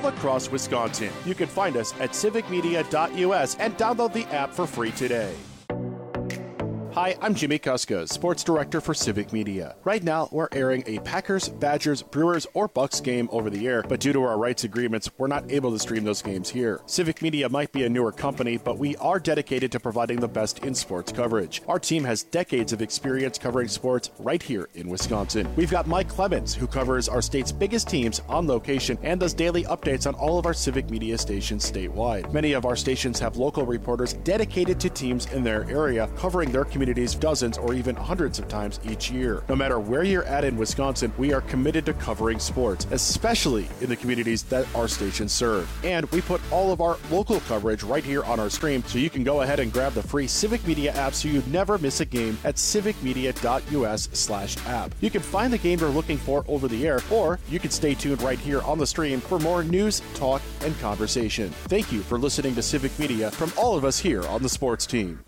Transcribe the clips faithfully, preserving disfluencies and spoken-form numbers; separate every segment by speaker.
Speaker 1: across Wisconsin. You can find us at civic media dot U S and download the app for free today. Hi, I'm Jimmy Kuska, Sports Director for Civic Media. Right now, we're airing a Packers, Badgers, Brewers, or Bucks game over the air, but due to our rights agreements, we're not able to stream those games here. Civic Media might be a newer company, but we are dedicated to providing the best in sports coverage. Our team has decades of experience covering sports right here in Wisconsin. We've got Mike Clemens, who covers our state's biggest teams on location and does daily updates on all of our Civic Media stations statewide. Many of our stations have local reporters dedicated to teams in their area, covering their community dozens or even hundreds of times each year. No matter where you're at in Wisconsin, we are committed to covering sports, especially in the communities that our stations serve. And we put all of our local coverage right here on our stream, so you can go ahead and grab the free Civic Media app so you never miss a game at civic media dot U S slash app. You can find the game you're looking for over the air, or you can stay tuned right here on the stream for more news, talk, and conversation. Thank you for listening to Civic Media from all of us here on the sports team.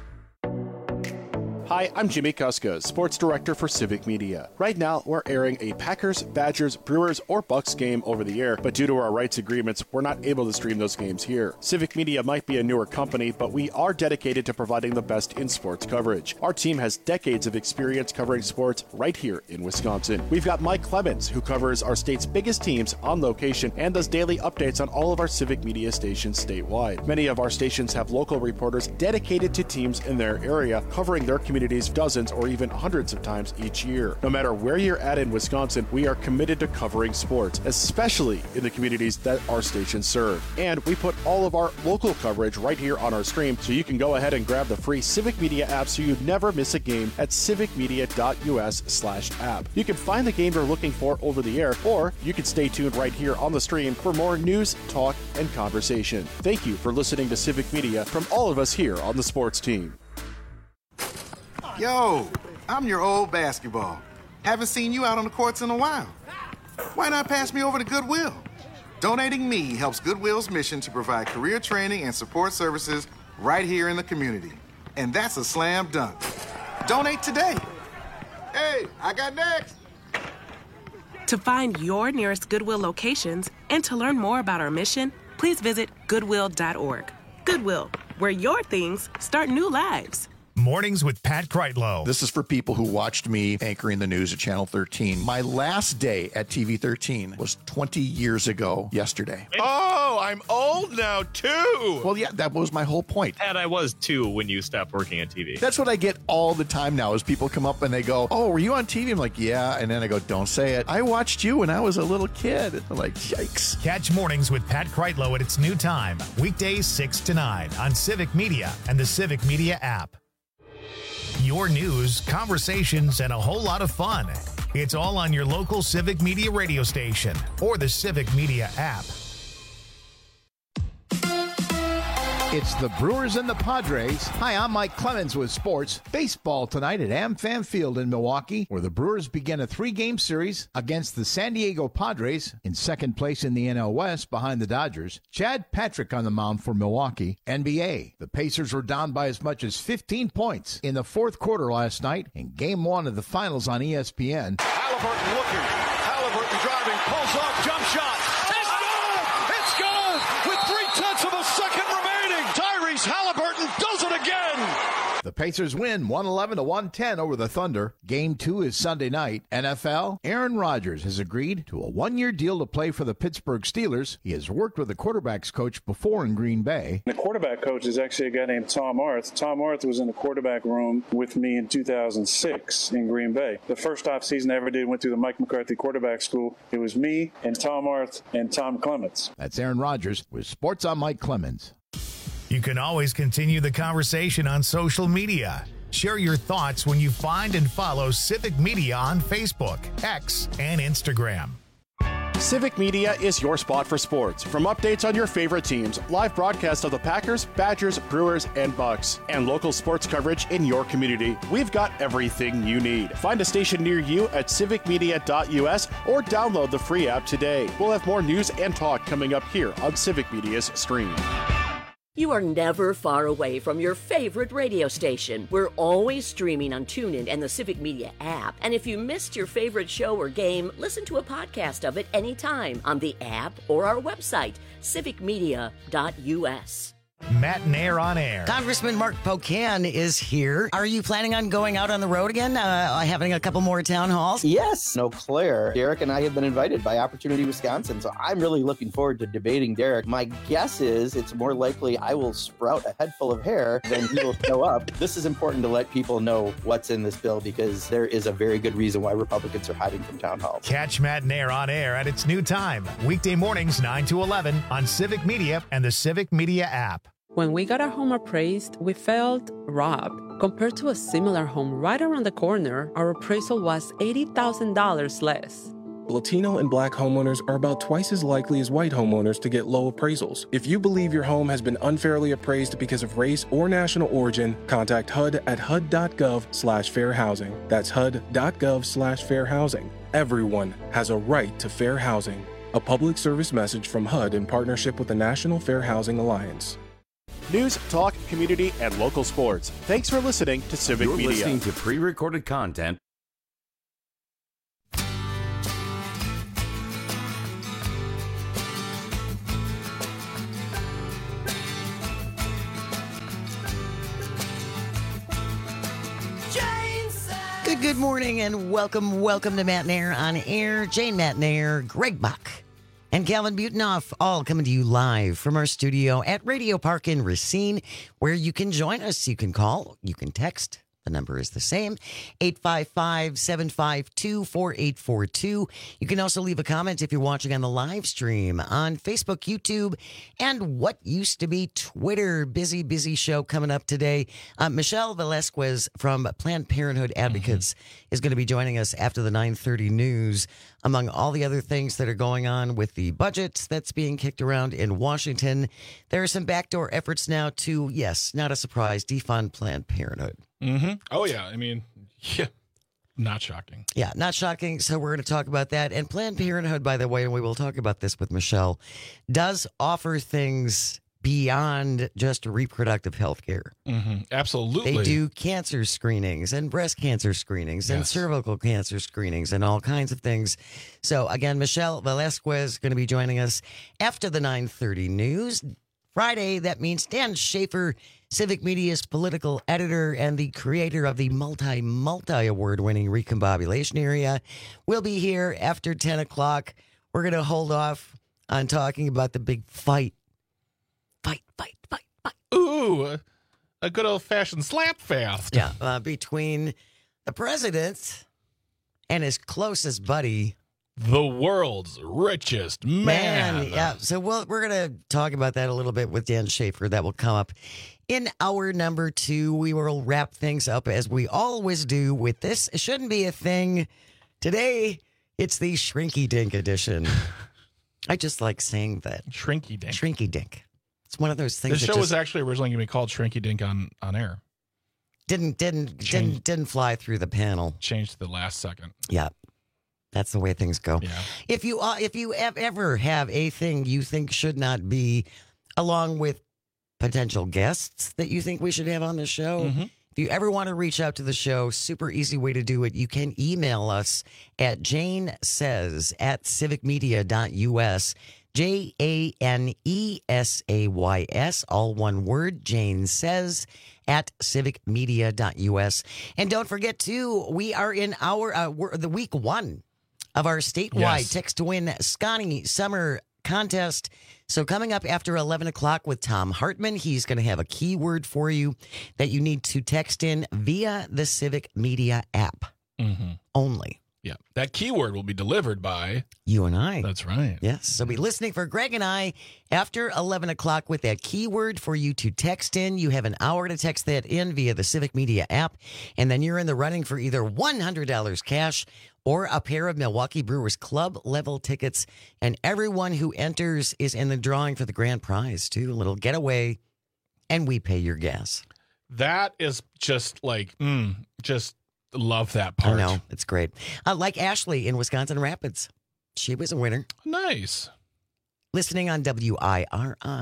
Speaker 1: Hi, I'm Jimmy Kuska, Sports Director for Civic Media. Right now, we're airing a Packers, Badgers, Brewers, or Bucks game over the air, but due to our rights agreements, we're not able to stream those games here. Civic Media might be a newer company, but we are dedicated to providing the best in sports coverage. Our team has decades of experience covering sports right here in Wisconsin. We've got Mike Clemens, who covers our state's biggest teams on location and does daily updates on all of our Civic Media stations statewide. Many of our stations have local reporters dedicated to teams in their area, covering their community dozens or even hundreds of times each year. No matter where you're at in Wisconsin, we are committed to covering sports, especially in the communities that our stations serve. And we put all of our local coverage right here on our stream, so you can go ahead and grab the free Civic Media app so you never miss a game at civic media dot U S slash app. You can find the game you're looking for over the air, or you can stay tuned right here on the stream for more news, talk, and conversation. Thank you for listening to Civic Media from all of us here on the sports team.
Speaker 2: Yo, I'm your old basketball. Haven't seen you out on the courts in a while. Why not pass me over to Goodwill? Donating me helps Goodwill's mission to provide career training and support services right here in the community. And that's a slam dunk. Donate today. Hey, I got next.
Speaker 3: To find your nearest Goodwill locations and to learn more about our mission, please visit goodwill dot org. Goodwill, where your things start new lives.
Speaker 4: Mornings with Pat Kreitlow.
Speaker 5: This is for people who watched me anchoring the news at Channel thirteen. My last day at T V thirteen was twenty years ago yesterday.
Speaker 6: Oh, I'm old now, too.
Speaker 5: Well, yeah, that was my whole point.
Speaker 7: Pat, I was, too, when you stopped working on T V.
Speaker 5: That's what I get all the time now is people come up and they go, oh, were you on T V? I'm like, yeah. And then I go, don't say it. I watched you when I was a little kid. I'm like, yikes.
Speaker 4: Catch Mornings with Pat Kreitlow at its new time, weekdays six to nine on Civic Media and the Civic Media app. Your news, conversations, and a whole lot of fun. It's all on your local Civic Media radio station or the Civic Media app.
Speaker 8: It's the Brewers and the Padres. Hi, I'm Mike Clemens with sports. Baseball tonight at AmFam Field in Milwaukee, where the Brewers begin a three-game series against the San Diego Padres in second place in the N L West behind the Dodgers. Chad Patrick on the mound for Milwaukee. N B A. The Pacers were down by as much as fifteen points in the fourth quarter last night in Game one of the Finals on E S P N.
Speaker 9: Halliburton looking. Halliburton driving. Pulls off. Jump shot. It's good! It's good! With three-tenths of a second remaining. Tyrese Halliburton does it again!
Speaker 8: The Pacers win one eleven to one ten over the Thunder. Game two is Sunday night. N F L, Aaron Rodgers has agreed to a one-year deal to play for the Pittsburgh Steelers. He has worked with the quarterbacks coach before in Green Bay.
Speaker 10: The quarterback coach is actually a guy named Tom Arth. Tom Arth was in the quarterback room with me in two thousand six in Green Bay. The first offseason I ever did went through the Mike McCarthy quarterback school. It was me and Tom Arth and Tom Clements.
Speaker 8: That's Aaron Rodgers with Sports on Mike Clemens.
Speaker 4: You can always continue the conversation on social media. Share your thoughts when you find and follow Civic Media on Facebook, X, and Instagram.
Speaker 1: Civic Media is your spot for sports. From updates on your favorite teams, live broadcasts of the Packers, Badgers, Brewers, and Bucks, and local sports coverage in your community, we've got everything you need. Find a station near you at civic media dot U S or download the free app today. We'll have more news and talk coming up here on Civic Media's stream.
Speaker 11: You are never far away from your favorite radio station. We're always streaming on TuneIn and the Civic Media app. And if you missed your favorite show or game, listen to a podcast of it anytime on the app or our website, civic media dot u s.
Speaker 4: Matt Nair on air.
Speaker 12: Congressman Mark Pocan is here. Are you planning on going out on the road again, uh, having a couple more town halls?
Speaker 13: Yes. No, Claire. Derek and I have been invited by Opportunity Wisconsin, so I'm really looking forward to debating Derek. My guess is it's more likely I will sprout a head full of hair than he will show up. This is important to let people know what's in this bill because there is a very good reason why Republicans are hiding from town halls.
Speaker 4: Catch Matt Nair on air at its new time, weekday mornings nine to eleven on Civic Media and the Civic Media app.
Speaker 14: When we got our home appraised, we felt robbed. Compared to a similar home right around the corner, our appraisal was eighty thousand dollars less.
Speaker 15: Latino and Black homeowners are about twice as likely as white homeowners to get low appraisals. If you believe your home has been unfairly appraised because of race or national origin, contact H U D at H U D dot gov slash fair housing. That's H U D dot gov slash fair housing. Everyone has a right to fair housing. A public service message from H U D in partnership with the National Fair Housing Alliance.
Speaker 1: News, talk, community, and local sports. Thanks for listening to Civic
Speaker 16: You're
Speaker 1: Media.
Speaker 16: You're listening to pre-recorded content.
Speaker 12: Good, good morning, and welcome, welcome to Matt Nair on air. Jane Matt Nair, Greg Buck, and Calvin Butenoff, all coming to you live from our studio at Radio Park in Racine, where you can join us. You can call, you can text. The number is the same, eight five five, seven five two, four eight four two. You can also leave a comment if you're watching on the live stream on Facebook, YouTube, and what used to be Twitter. Busy, busy show coming up today. Uh, Michelle Velasquez from Planned Parenthood Advocates mm-hmm. is going to be joining us after the nine thirty news. Among all the other things that are going on with the budget that's being kicked around in Washington, there are some backdoor efforts now to, yes, not a surprise, defund Planned Parenthood.
Speaker 17: Mm-hmm. Oh, yeah. I mean, yeah, not shocking.
Speaker 12: Yeah, not shocking. So we're going to talk about that. And Planned Parenthood, by the way, and we will talk about this with Michelle, does offer things beyond just reproductive health care.
Speaker 17: Mm-hmm. Absolutely.
Speaker 12: They do cancer screenings and breast cancer screenings and yes. cervical cancer screenings and all kinds of things. So, again, Michelle Velasquez is going to be joining us after the nine thirty news. Friday, that means Dan Schaefer, Civic Media's political editor and the creator of the multi, multi-award-winning Recombobulation Area, will be here after ten o'clock. We're going to hold off on talking about the big fight. Fight, fight, fight, fight.
Speaker 17: Ooh, a, a good old-fashioned slap fest.
Speaker 12: Yeah, uh, between the president and his closest buddy,
Speaker 17: the world's richest man.
Speaker 12: man yeah, so we'll, we're going to talk about that a little bit with Dan Schaefer. That will come up in hour number two. We will wrap things up as we always do with this. It shouldn't be a thing. Today, it's the Shrinky Dink edition. I just like saying that.
Speaker 17: Shrinky Dink.
Speaker 12: Shrinky Dink. It's one of those things.
Speaker 17: The show
Speaker 12: that just,
Speaker 17: was actually originally going to be called Shrinky Dink on, on air.
Speaker 12: Didn't didn't Changed, didn't didn't fly through the panel.
Speaker 17: Changed the last second.
Speaker 12: Yeah. That's the way things go.
Speaker 17: Yeah.
Speaker 12: If you uh, if you ever have a thing you think should not be, along with potential guests that you think we should have on the show, mm-hmm. if you ever want to reach out to the show, super easy way to do it. You can email us at Jane Says at civic media dot u s. J A N E S A Y S, all one word, Jane Says at civic media dot u s. And don't forget, too, we are in our uh, we're the week one of our statewide yes. Text to Win Scotty Summer Contest. So coming up after eleven o'clock with Tom Hartman, he's going to have a keyword for you that you need to text in via the Civic Media app
Speaker 17: mm-hmm.
Speaker 12: only.
Speaker 17: Yeah, that keyword will be delivered by
Speaker 12: you and I.
Speaker 17: That's right.
Speaker 12: Yes, so be listening for Greg and I after eleven o'clock with that keyword for you to text in. You have an hour to text that in via the Civic Media app, and then you're in the running for either one hundred dollars cash or a pair of Milwaukee Brewers club level tickets. And everyone who enters is in the drawing for the grand prize, too. A little getaway, and we pay your gas.
Speaker 17: That is just like, mm, just... love that part.
Speaker 12: I know. It's great. Uh, like Ashley in Wisconsin Rapids. She was a winner.
Speaker 17: Nice.
Speaker 12: Listening on W I R I.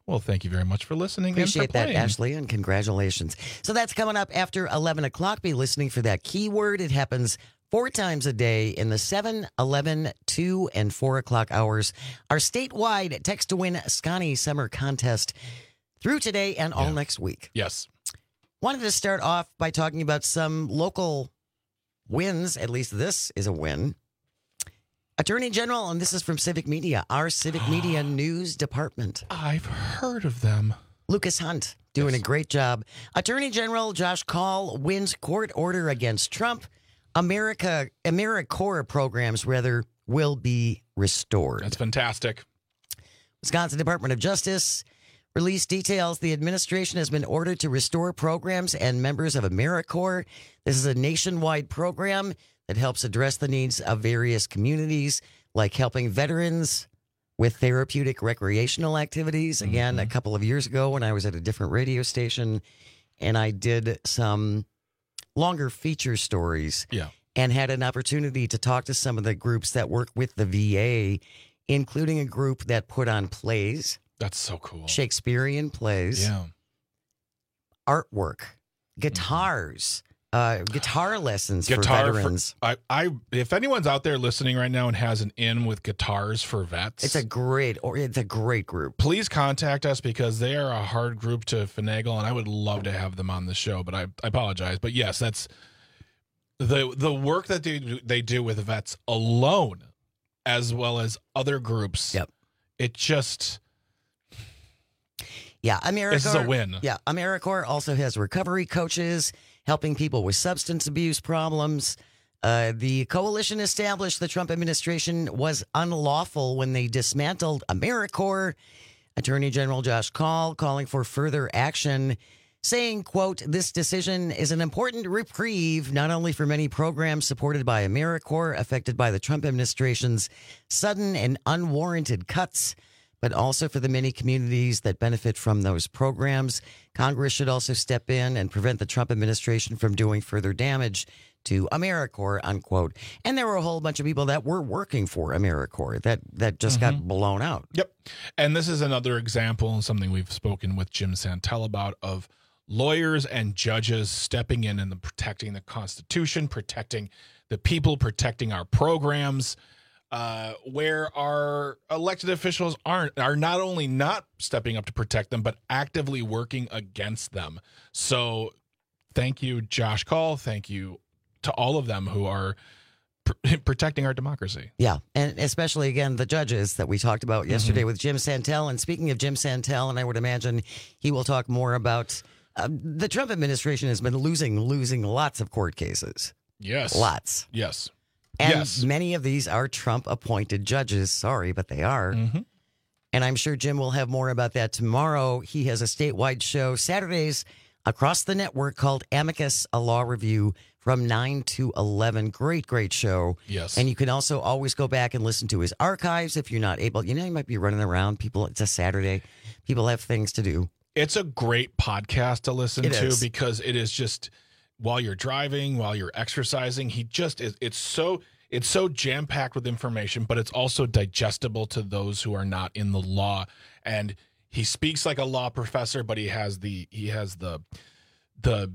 Speaker 17: Well, thank you very much for listening.
Speaker 12: Appreciate
Speaker 17: and for
Speaker 12: that,
Speaker 17: playing.
Speaker 12: Ashley, and congratulations. So that's coming up after eleven o'clock. Be listening for that keyword. It happens four times a day in the seven, eleven, two, and four o'clock hours. Our statewide Text to Win Scotty Summer Contest through today and all
Speaker 17: Yeah.
Speaker 12: next week.
Speaker 17: Yes.
Speaker 12: Wanted to start off by talking about some local wins. At least this is a win. Attorney General, and this is from Civic Media, our Civic Media News Department.
Speaker 17: I've heard of them.
Speaker 12: Lucas Hunt doing yes. a great job. Attorney General Josh Kaul wins court order against Trump. America, AmeriCorps programs, rather, will be restored.
Speaker 17: That's fantastic.
Speaker 12: Wisconsin Department of Justice released details. The administration has been ordered to restore programs and members of AmeriCorps. This is a nationwide program that helps address the needs of various communities, like helping veterans with therapeutic recreational activities. Again, mm-hmm. a couple of years ago when I was at a different radio station and I did some longer feature stories
Speaker 17: yeah.
Speaker 12: and had an opportunity to talk to some of the groups that work with the V A, including a group that put on plays.
Speaker 17: That's so cool.
Speaker 12: Shakespearean plays.
Speaker 17: Yeah.
Speaker 12: Artwork. Guitars. Mm-hmm. Uh, guitar lessons
Speaker 17: Guitar
Speaker 12: for veterans.
Speaker 17: For, I, I, if anyone's out there listening right now and has an in with guitars for vets,
Speaker 12: it's a great, or it's a great group.
Speaker 17: Please contact us because they are a hard group to finagle, and I would love to have them on the show. But I, I apologize. But yes, that's the the work that they they do with vets alone, as well as other groups.
Speaker 12: Yep.
Speaker 17: It just.
Speaker 12: Yeah, AmeriCorps.
Speaker 17: This is a win.
Speaker 12: Yeah, AmeriCorps also has recovery coaches helping people with substance abuse problems. Uh, the coalition established the Trump administration was unlawful when they dismantled AmeriCorps. Attorney General Josh Kaul calling for further action, saying, quote, "This decision is an important reprieve, not only for many programs supported by AmeriCorps affected by the Trump administration's sudden and unwarranted cuts, but also for the many communities that benefit from those programs. Congress should also step in and prevent the Trump administration from doing further damage to AmeriCorps," unquote. And there were a whole bunch of people that were working for AmeriCorps that, that just mm-hmm. got blown out.
Speaker 17: Yep. And this is another example and something we've spoken with Jim Santel about of lawyers and judges stepping in and protecting the Constitution, protecting the people, protecting our programs. Uh, where our elected officials aren't, are not only not stepping up to protect them, but actively working against them. So thank you, Josh Kaul. Thank you to all of them who are pr- protecting our democracy.
Speaker 12: Yeah, and especially, again, the judges that we talked about yesterday mm-hmm. with Jim Santel. And speaking of Jim Santel, and I would imagine he will talk more about uh, the Trump administration has been losing, losing lots of court cases.
Speaker 17: Yes.
Speaker 12: Lots.
Speaker 17: Yes.
Speaker 12: And
Speaker 17: yes.
Speaker 12: many of these are Trump-appointed judges. Sorry, but they are.
Speaker 17: Mm-hmm.
Speaker 12: And I'm sure Jim will have more about that tomorrow. He has a statewide show Saturdays across the network called Amicus, a law review from nine to eleven. Great, great show.
Speaker 17: Yes.
Speaker 12: And you can also always go back and listen to his archives if you're not able. You know, you might be running around. People, it's a Saturday. People have things to do.
Speaker 17: It's a great podcast to listen
Speaker 12: it
Speaker 17: to
Speaker 12: is.
Speaker 17: because it is just... while you're driving, while you're exercising, he just is. It's so it's so jam packed with information, but it's also digestible to those who are not in the law. And he speaks like a law professor, but he has the he has the the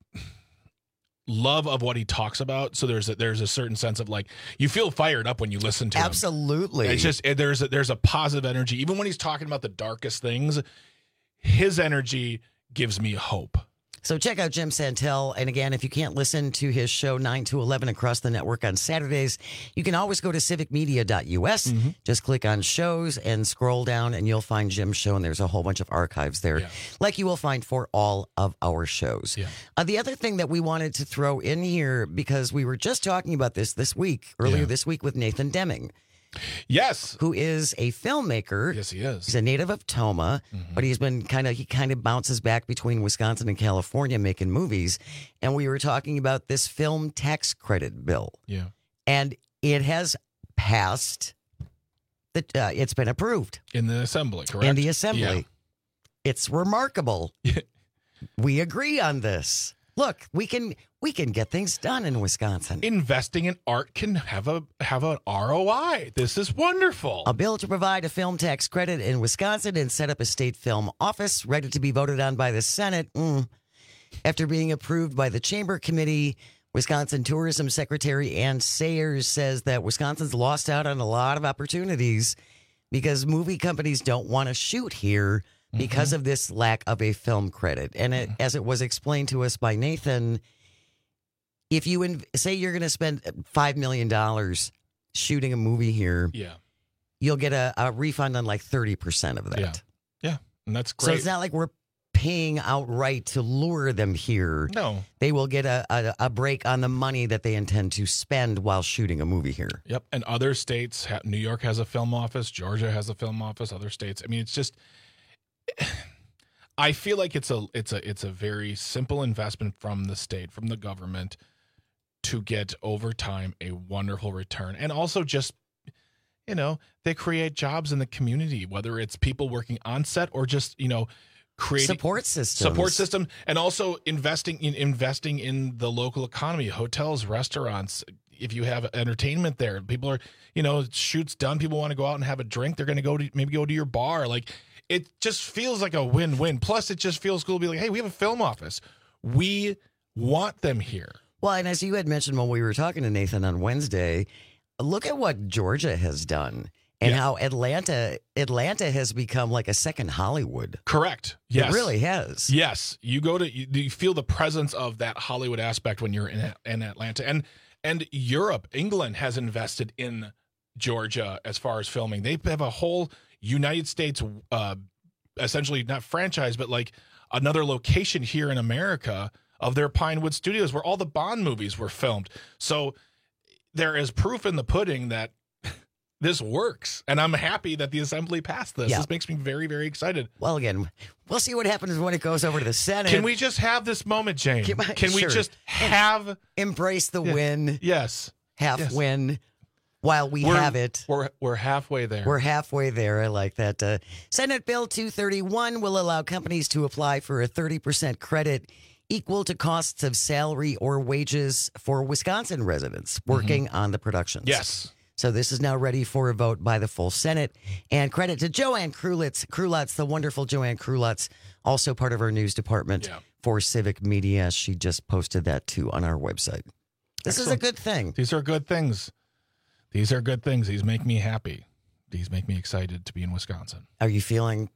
Speaker 17: love of what he talks about. So there's a, there's a certain sense of like you feel fired up when you listen to him.
Speaker 12: Absolutely,
Speaker 17: it's just there's a, there's a positive energy, even when he's talking about the darkest things. His energy gives me hope.
Speaker 12: So check out Jim Santel. And again, if you can't listen to his show nine to eleven across the network on Saturdays, you can always go to civic media dot U S. Mm-hmm. Just click on shows and scroll down and you'll find Jim's show. And there's a whole bunch of archives there, yeah. like you will find for all of our shows.
Speaker 17: Yeah.
Speaker 12: Uh, the other thing that we wanted to throw in here, because we were just talking about this this week, earlier yeah. this week with Nathan Deming.
Speaker 17: Yes.
Speaker 12: Who is a filmmaker.
Speaker 17: Yes, he is.
Speaker 12: He's a native of Toma, mm-hmm. but he's been kind of, he kind of bounces back between Wisconsin and California making movies. And we were talking about this film tax credit bill.
Speaker 17: Yeah.
Speaker 12: And it has passed, the, uh, it's been approved.
Speaker 17: In the assembly, correct?
Speaker 12: In the assembly.
Speaker 17: Yeah.
Speaker 12: It's remarkable. We agree on this. Look, we can we can get things done in Wisconsin.
Speaker 17: Investing in art can have a have an R O I. This is wonderful.
Speaker 12: A bill to provide a film tax credit in Wisconsin and set up a state film office, ready to be voted on by the Senate. Mm. After being approved by the Chamber Committee, Wisconsin Tourism Secretary Ann Sayers says that Wisconsin's lost out on a lot of opportunities because movie companies don't want to shoot here because mm-hmm. of this lack of a film credit. And it, as it was explained to us by Nathan, if you in, say you're going to spend five million dollars shooting a movie here,
Speaker 17: yeah,
Speaker 12: you'll get a, a refund on like thirty percent of that.
Speaker 17: Yeah, yeah, and that's great.
Speaker 12: So it's not like we're paying outright to lure them here.
Speaker 17: No.
Speaker 12: They will get a, a, a break on the money that they intend to spend while shooting a movie here.
Speaker 17: Yep, and other states, ha- New York has a film office, Georgia has a film office, other states. I mean, it's just... I feel like it's a it's a it's a very simple investment from the state, from the government, to get over time a wonderful return, and also just, you know, they create jobs in the community, whether it's people working on set or just, you know, creating
Speaker 12: support systems,
Speaker 17: support system, and also investing in investing in the local economy, hotels, restaurants. If you have entertainment there, people are, you know, shoots done, people want to go out and have a drink, they're going to go to maybe go to your bar, like. It just feels like a win-win. Plus, it just feels cool to be like, hey, we have a film office. We want them here.
Speaker 12: Well, and as you had mentioned when we were talking to Nathan on Wednesday, look at what Georgia has done and yeah. how Atlanta Atlanta has become like a second Hollywood.
Speaker 17: Correct. Yes.
Speaker 12: It really has.
Speaker 17: Yes. You go to, you, you feel the presence of that Hollywood aspect when you're in, in Atlanta. And, and Europe, England has invested in Georgia as far as filming. They have a whole United States, uh, essentially not franchise, but like another location here in America of their Pinewood Studios where all the Bond movies were filmed. So there is proof in the pudding that this works. And I'm happy that the Assembly passed this. Yeah. This makes me very, very excited.
Speaker 12: Well, again, we'll see what happens when it goes over to the Senate.
Speaker 17: Can we just have this moment, Jane? Can, Can we sure. just have...
Speaker 12: Embrace the
Speaker 17: yeah.
Speaker 12: win.
Speaker 17: Yes.
Speaker 12: Half
Speaker 17: yes.
Speaker 12: win. While we
Speaker 17: we're,
Speaker 12: have it.
Speaker 17: We're we're halfway there.
Speaker 12: We're halfway there. I like that. Uh, Senate Bill two thirty-one will allow companies to apply for a thirty percent credit equal to costs of salary or wages for Wisconsin residents working mm-hmm. on the productions.
Speaker 17: Yes.
Speaker 12: So this is now ready for a vote by the full Senate. And credit to Joanne Krulitz, Krulutz, the wonderful Joanne Krulutz, also part of our news department yeah. for Civic Media. She just posted that too on our website. This Excellent. is a good thing.
Speaker 17: These are good things. These are good things. These make me happy. These make me excited to be in Wisconsin.
Speaker 12: Are you feeling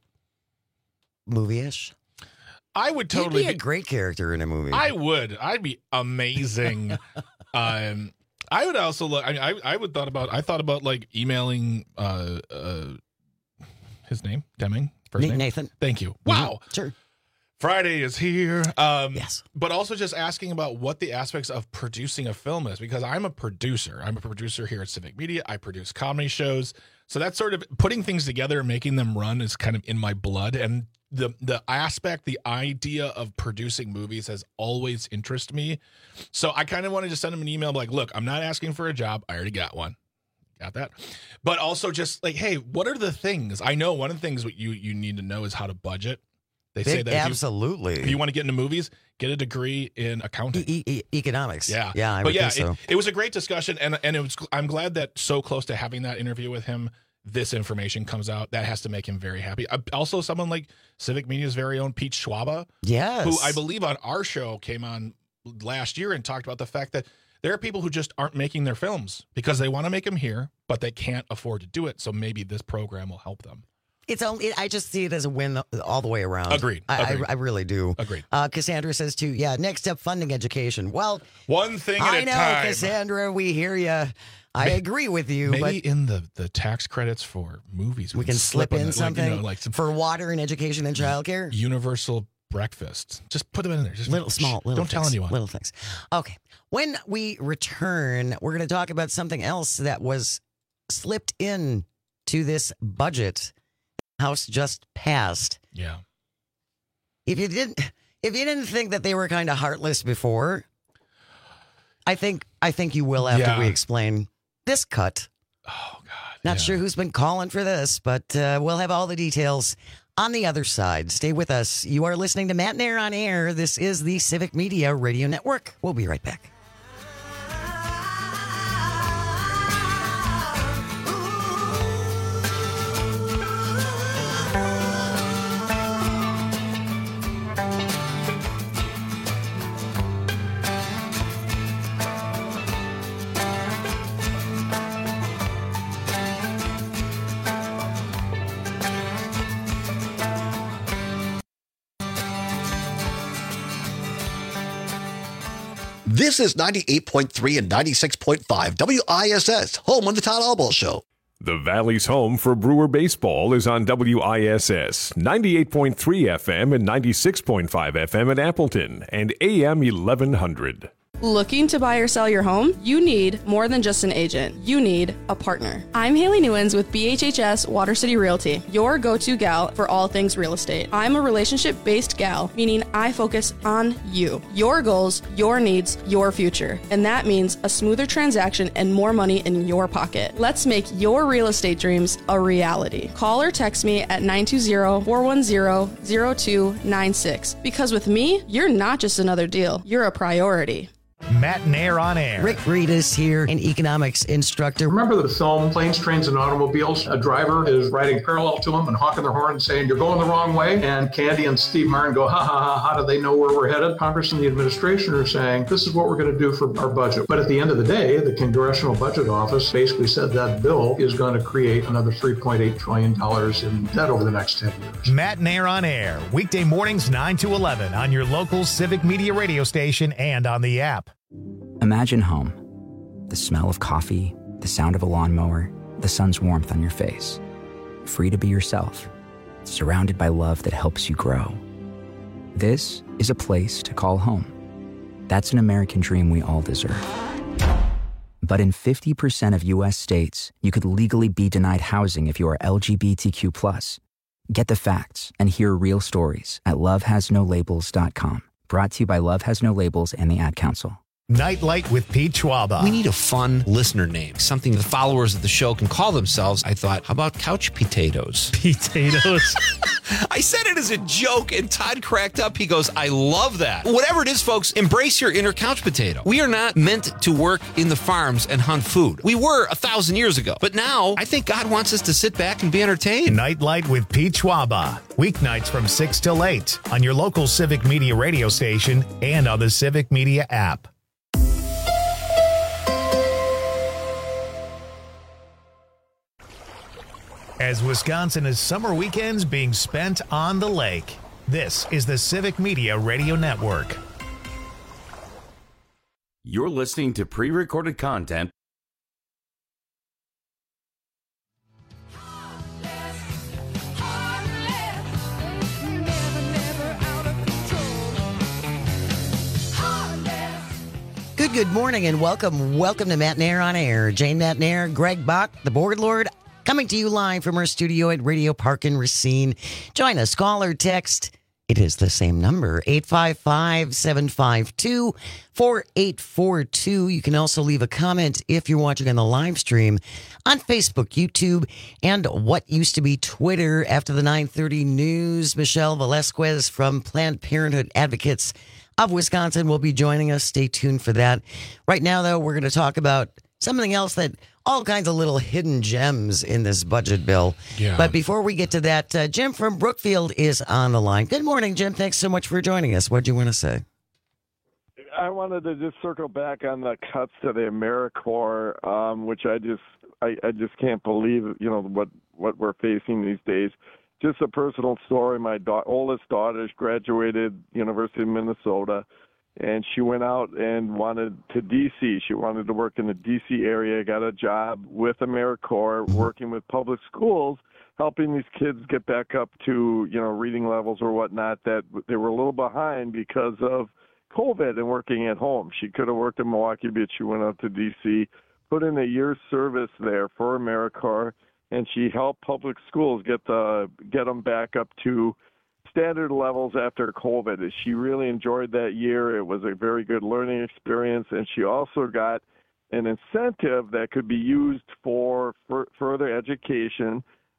Speaker 12: movie-ish?
Speaker 17: I would totally
Speaker 12: You'd be a great character in a movie.
Speaker 17: I would. I'd be amazing. um, I would also look. I, I I would thought about. I thought about like emailing uh, uh, his name Deming. First name?
Speaker 12: Nathan.
Speaker 17: Thank you. Wow.
Speaker 12: Mm-hmm. Sure.
Speaker 17: Friday is here. Um,
Speaker 12: yes.
Speaker 17: But also just asking about what the aspects of producing a film is, because I'm a producer. I'm a producer here at Civic Media. I produce comedy shows. So that's sort of putting things together and making them run is kind of in my blood. And the the aspect, the idea of producing movies has always interested me. So I kind of wanted to send him an email like, look, I'm not asking for a job. I already got one. Got that. But also just like, hey, what are the things? I know one of the things what you, you need to know is how to budget. They
Speaker 12: Big,
Speaker 17: say that
Speaker 12: absolutely.
Speaker 17: If you, if you want to get into movies, get a degree in accounting,
Speaker 12: e- e- economics.
Speaker 17: Yeah,
Speaker 12: yeah. I
Speaker 17: but
Speaker 12: would
Speaker 17: yeah,
Speaker 12: think so.
Speaker 17: it, it was a great discussion, and and it was. I'm glad that so close to having that interview with him, this information comes out. That has to make him very happy. Uh, also, someone like Civic Media's very own Pete Schwaba,
Speaker 12: yes,
Speaker 17: who I believe on our show came on last year and talked about the fact that there are people who just aren't making their films because they want to make them here, but they can't afford to do it. So maybe this program will help them.
Speaker 12: It's only. I just see it as a win all the way around.
Speaker 17: Agreed.
Speaker 12: I,
Speaker 17: Agreed.
Speaker 12: I, I really do.
Speaker 17: Agreed.
Speaker 12: Uh, Cassandra says too. Yeah. Next up, funding education. Well,
Speaker 17: one thing at
Speaker 12: I
Speaker 17: a
Speaker 12: know,
Speaker 17: time.
Speaker 12: Cassandra. We hear you. I maybe, agree with you.
Speaker 17: Maybe
Speaker 12: but
Speaker 17: in the, the tax credits for movies,
Speaker 12: we, we can, can slip, slip in
Speaker 17: it,
Speaker 12: something
Speaker 17: like, you know, like some,
Speaker 12: for water and education and childcare.
Speaker 17: Universal breakfast. Just put them in there. Just
Speaker 12: little small. Little
Speaker 17: don't
Speaker 12: things,
Speaker 17: tell anyone.
Speaker 12: Little things. Okay. When we return, we're going to talk about something else that was slipped in to this budget. House just passed.
Speaker 17: Yeah.
Speaker 12: If you didn't, if you didn't think that they were kind of heartless before, I think I think you will after
Speaker 17: yeah.
Speaker 12: we explain this cut.
Speaker 17: Oh God!
Speaker 12: Not
Speaker 17: yeah.
Speaker 12: sure who's been calling for this, but uh, we'll have all the details on the other side. Stay with us. You are listening to Matt and Air on Air. This is the Civic Media Radio Network. We'll be right back.
Speaker 18: This is ninety-eight point three and ninety-six point five W I S S, home of the Todd Albaugh Show.
Speaker 19: The Valley's home for Brewer baseball is on W I S S, ninety-eight point three F M and ninety-six point five F M in Appleton and A M eleven hundred.
Speaker 20: Looking to buy or sell your home? You need more than just an agent. You need a partner. I'm Haley Newens with B H H S Water City Realty, your go-to gal for all things real estate. I'm a relationship-based gal, meaning I focus on you, your goals, your needs, your future. And that means a smoother transaction and more money in your pocket. Let's make your real estate dreams a reality. Call or text me at nine two zero, four one zero, zero two nine six. Because with me, you're not just another deal. You're a priority.
Speaker 4: Matt and Air on Air.
Speaker 12: Rick Reed is here, an economics instructor.
Speaker 21: Remember the film Planes, Trains, and Automobiles? A driver is riding parallel to him and honking their horn and saying, "You're going the wrong way." And Candy and Steve Martin go, ha, ha, ha, how do they know where we're headed? Congress and the administration are saying, this is what we're going to do for our budget. But at the end of the day, the Congressional Budget Office basically said that bill is going to create another three point eight trillion dollars in debt over the next ten years.
Speaker 4: Matt and Air on Air, weekday mornings nine to eleven on your local Civic Media radio station and on the app.
Speaker 22: Imagine home. The smell of coffee, the sound of a lawnmower, the sun's warmth on your face. Free to be yourself, surrounded by love that helps you grow. This is a place to call home. That's an American dream we all deserve. But in fifty percent of U S states, you could legally be denied housing if you are L G B T Q plus. Get the facts and hear real stories at love has no labels dot com. Brought to you by Love Has No Labels and the Ad Council.
Speaker 4: Nightlight with Pete Schwaba.
Speaker 23: We need a fun listener name, something the followers of the show can call themselves. I thought, how about couch potatoes?
Speaker 17: Potatoes.
Speaker 23: I said it as a joke, and Todd cracked up. He goes, I love that. Whatever it is, folks, embrace your inner couch potato. We are not meant to work in the farms and hunt food. We were a thousand years ago. But now, I think God wants us to sit back and be entertained.
Speaker 4: Nightlight with Pete Schwaba. Weeknights from six till eight on your local Civic Media radio station and on the Civic Media app. As Wisconsin is summer weekends being spent on the lake, this is the Civic Media Radio Network.
Speaker 16: You're listening to pre-recorded content.
Speaker 12: Good, good morning and welcome. Welcome to Matt and Air on Air. Jane Matt and Air, Greg Bach, the board lord, coming to you live from our studio at Radio Park in Racine. Join us, call or text. It is the same number, eight five five, seven five two, four eight four two. You can also leave a comment if you're watching on the live stream on Facebook, YouTube, and what used to be Twitter. After the nine thirty news, Michelle Velasquez from Planned Parenthood Advocates of Wisconsin will be joining us. Stay tuned for that. Right now, though, we're going to talk about something else that all kinds of little hidden gems in this budget bill.
Speaker 17: Yeah.
Speaker 12: But before we get to that, uh, Jim from Brookfield is on the line. Good morning, Jim. Thanks so much for joining us. What do you want to say?
Speaker 24: I wanted to just circle back on the cuts to the AmeriCorps, um, which I just I, I just can't believe, you know, what, what we're facing these days. Just a personal story. My da- oldest daughter graduated University of Minnesota, and she went out and wanted to D C. She wanted to work in the D C area, got a job with AmeriCorps, working with public schools, helping these kids get back up to, you know, reading levels or whatnot that they were a little behind because of COVID and working at home. She could have worked in Milwaukee, but she went out to D C, put in a year's service there for AmeriCorps, and she helped public schools get the get them back up to standard levels after COVID. She really enjoyed that year. It was a very good learning experience, and she also got an incentive that could be used for, for further education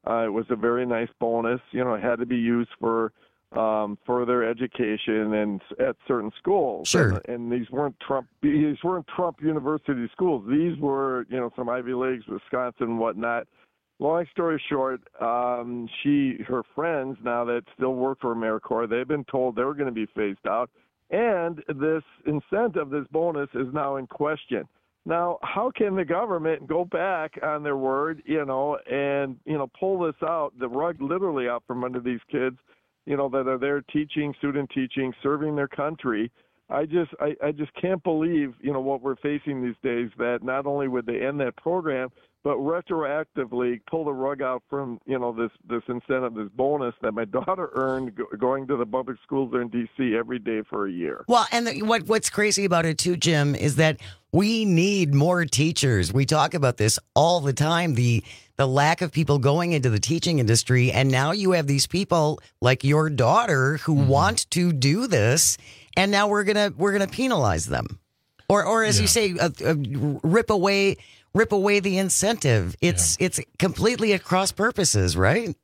Speaker 24: Uh, it was a very nice bonus. You know, it had to be used for um, further education and at certain schools.
Speaker 12: Sure.
Speaker 24: And, and these weren't Trump. These weren't Trump University schools. These were, you know, some Ivy Leagues, Wisconsin, and whatnot. Long story short, um, she, her friends now that still work for AmeriCorps, they've been told they were going to be phased out, and this incentive, this bonus, is now in question. Now, how can the government go back on their word, you know, and, you know, pull this out, the rug literally out from under these kids, you know, that are there teaching, student teaching, serving their country? I just, I, I just can't believe, you know, what we're facing these days, that not only would they end that program, but retroactively pull the rug out from, you know, this, this incentive, this bonus that my daughter earned go, going to the public schools there in D C every day for a year.
Speaker 12: Well, and the, what what's crazy about it too, Jim, is that we need more teachers. We talk about this all the time, the the lack of people going into the teaching industry. And now you have these people like your daughter who mm-hmm. want to do this. And now we're going to we're going to penalize them. Or or as yeah. you say, uh, uh, rip away rip away the incentive. It's yeah. it's completely at cross purposes, right?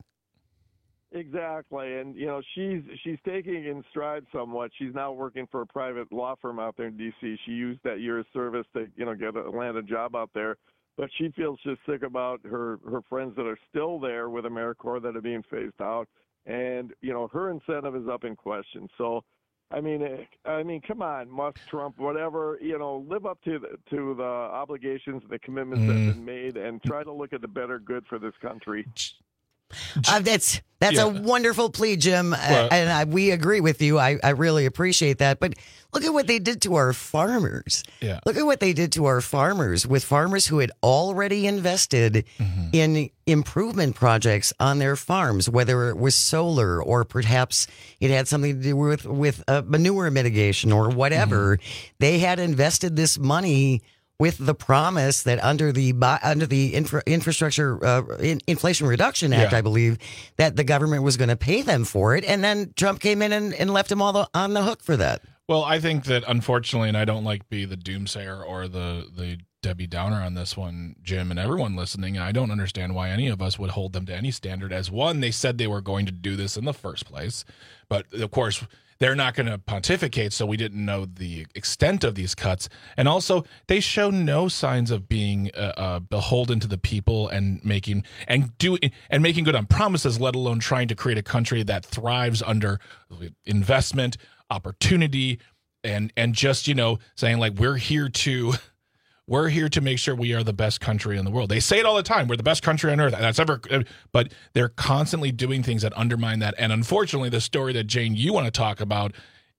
Speaker 24: Exactly. And, you know, she's she's taking in stride somewhat. She's now working for a private law firm out there in D C. She used that year of service to, you know, get a land a job out there. But she feels just sick about her, her friends that are still there with AmeriCorps that are being phased out. And, you know, her incentive is up in question. So, I mean, I mean, come on, Musk, Trump, whatever, you know, live up to the, to the obligations, the commitments mm. that have been made, and try to look at the better good for this country.
Speaker 12: Uh, that's that's yeah. a wonderful plea, Jim, well, uh, and I, we agree with you. I, I really appreciate that. But look at what they did to our farmers.
Speaker 17: Yeah.
Speaker 12: Look at what they did to our farmers, with farmers who had already invested mm-hmm. in improvement projects on their farms, whether it was solar or perhaps it had something to do with, with uh, manure mitigation or whatever. Mm-hmm. They had invested this money with the promise that under the under the infra, infrastructure uh, in, Inflation Reduction Act,
Speaker 17: yeah.
Speaker 12: I believe, that the government was going to pay them for it, and then Trump came in and, and left them all the, on the hook for that.
Speaker 17: Well, I think that unfortunately, and I don't like be the doomsayer or the the Debbie Downer on this one, Jim, and everyone listening, I don't understand why any of us would hold them to any standard. As one, they said they were going to do this in the first place, but of course, they're not going to pontificate, so we didn't know the extent of these cuts. And also, they show no signs of being uh, uh, beholden to the people and making and do and making good on promises, let alone trying to create a country that thrives under investment, opportunity, and and just, you know, saying like we're here to. We're here to make sure we are the best country in the world. They say it all the time. We're the best country on earth. That's ever, but they're constantly doing things that undermine that. And unfortunately, the story that, Jane, you want to talk about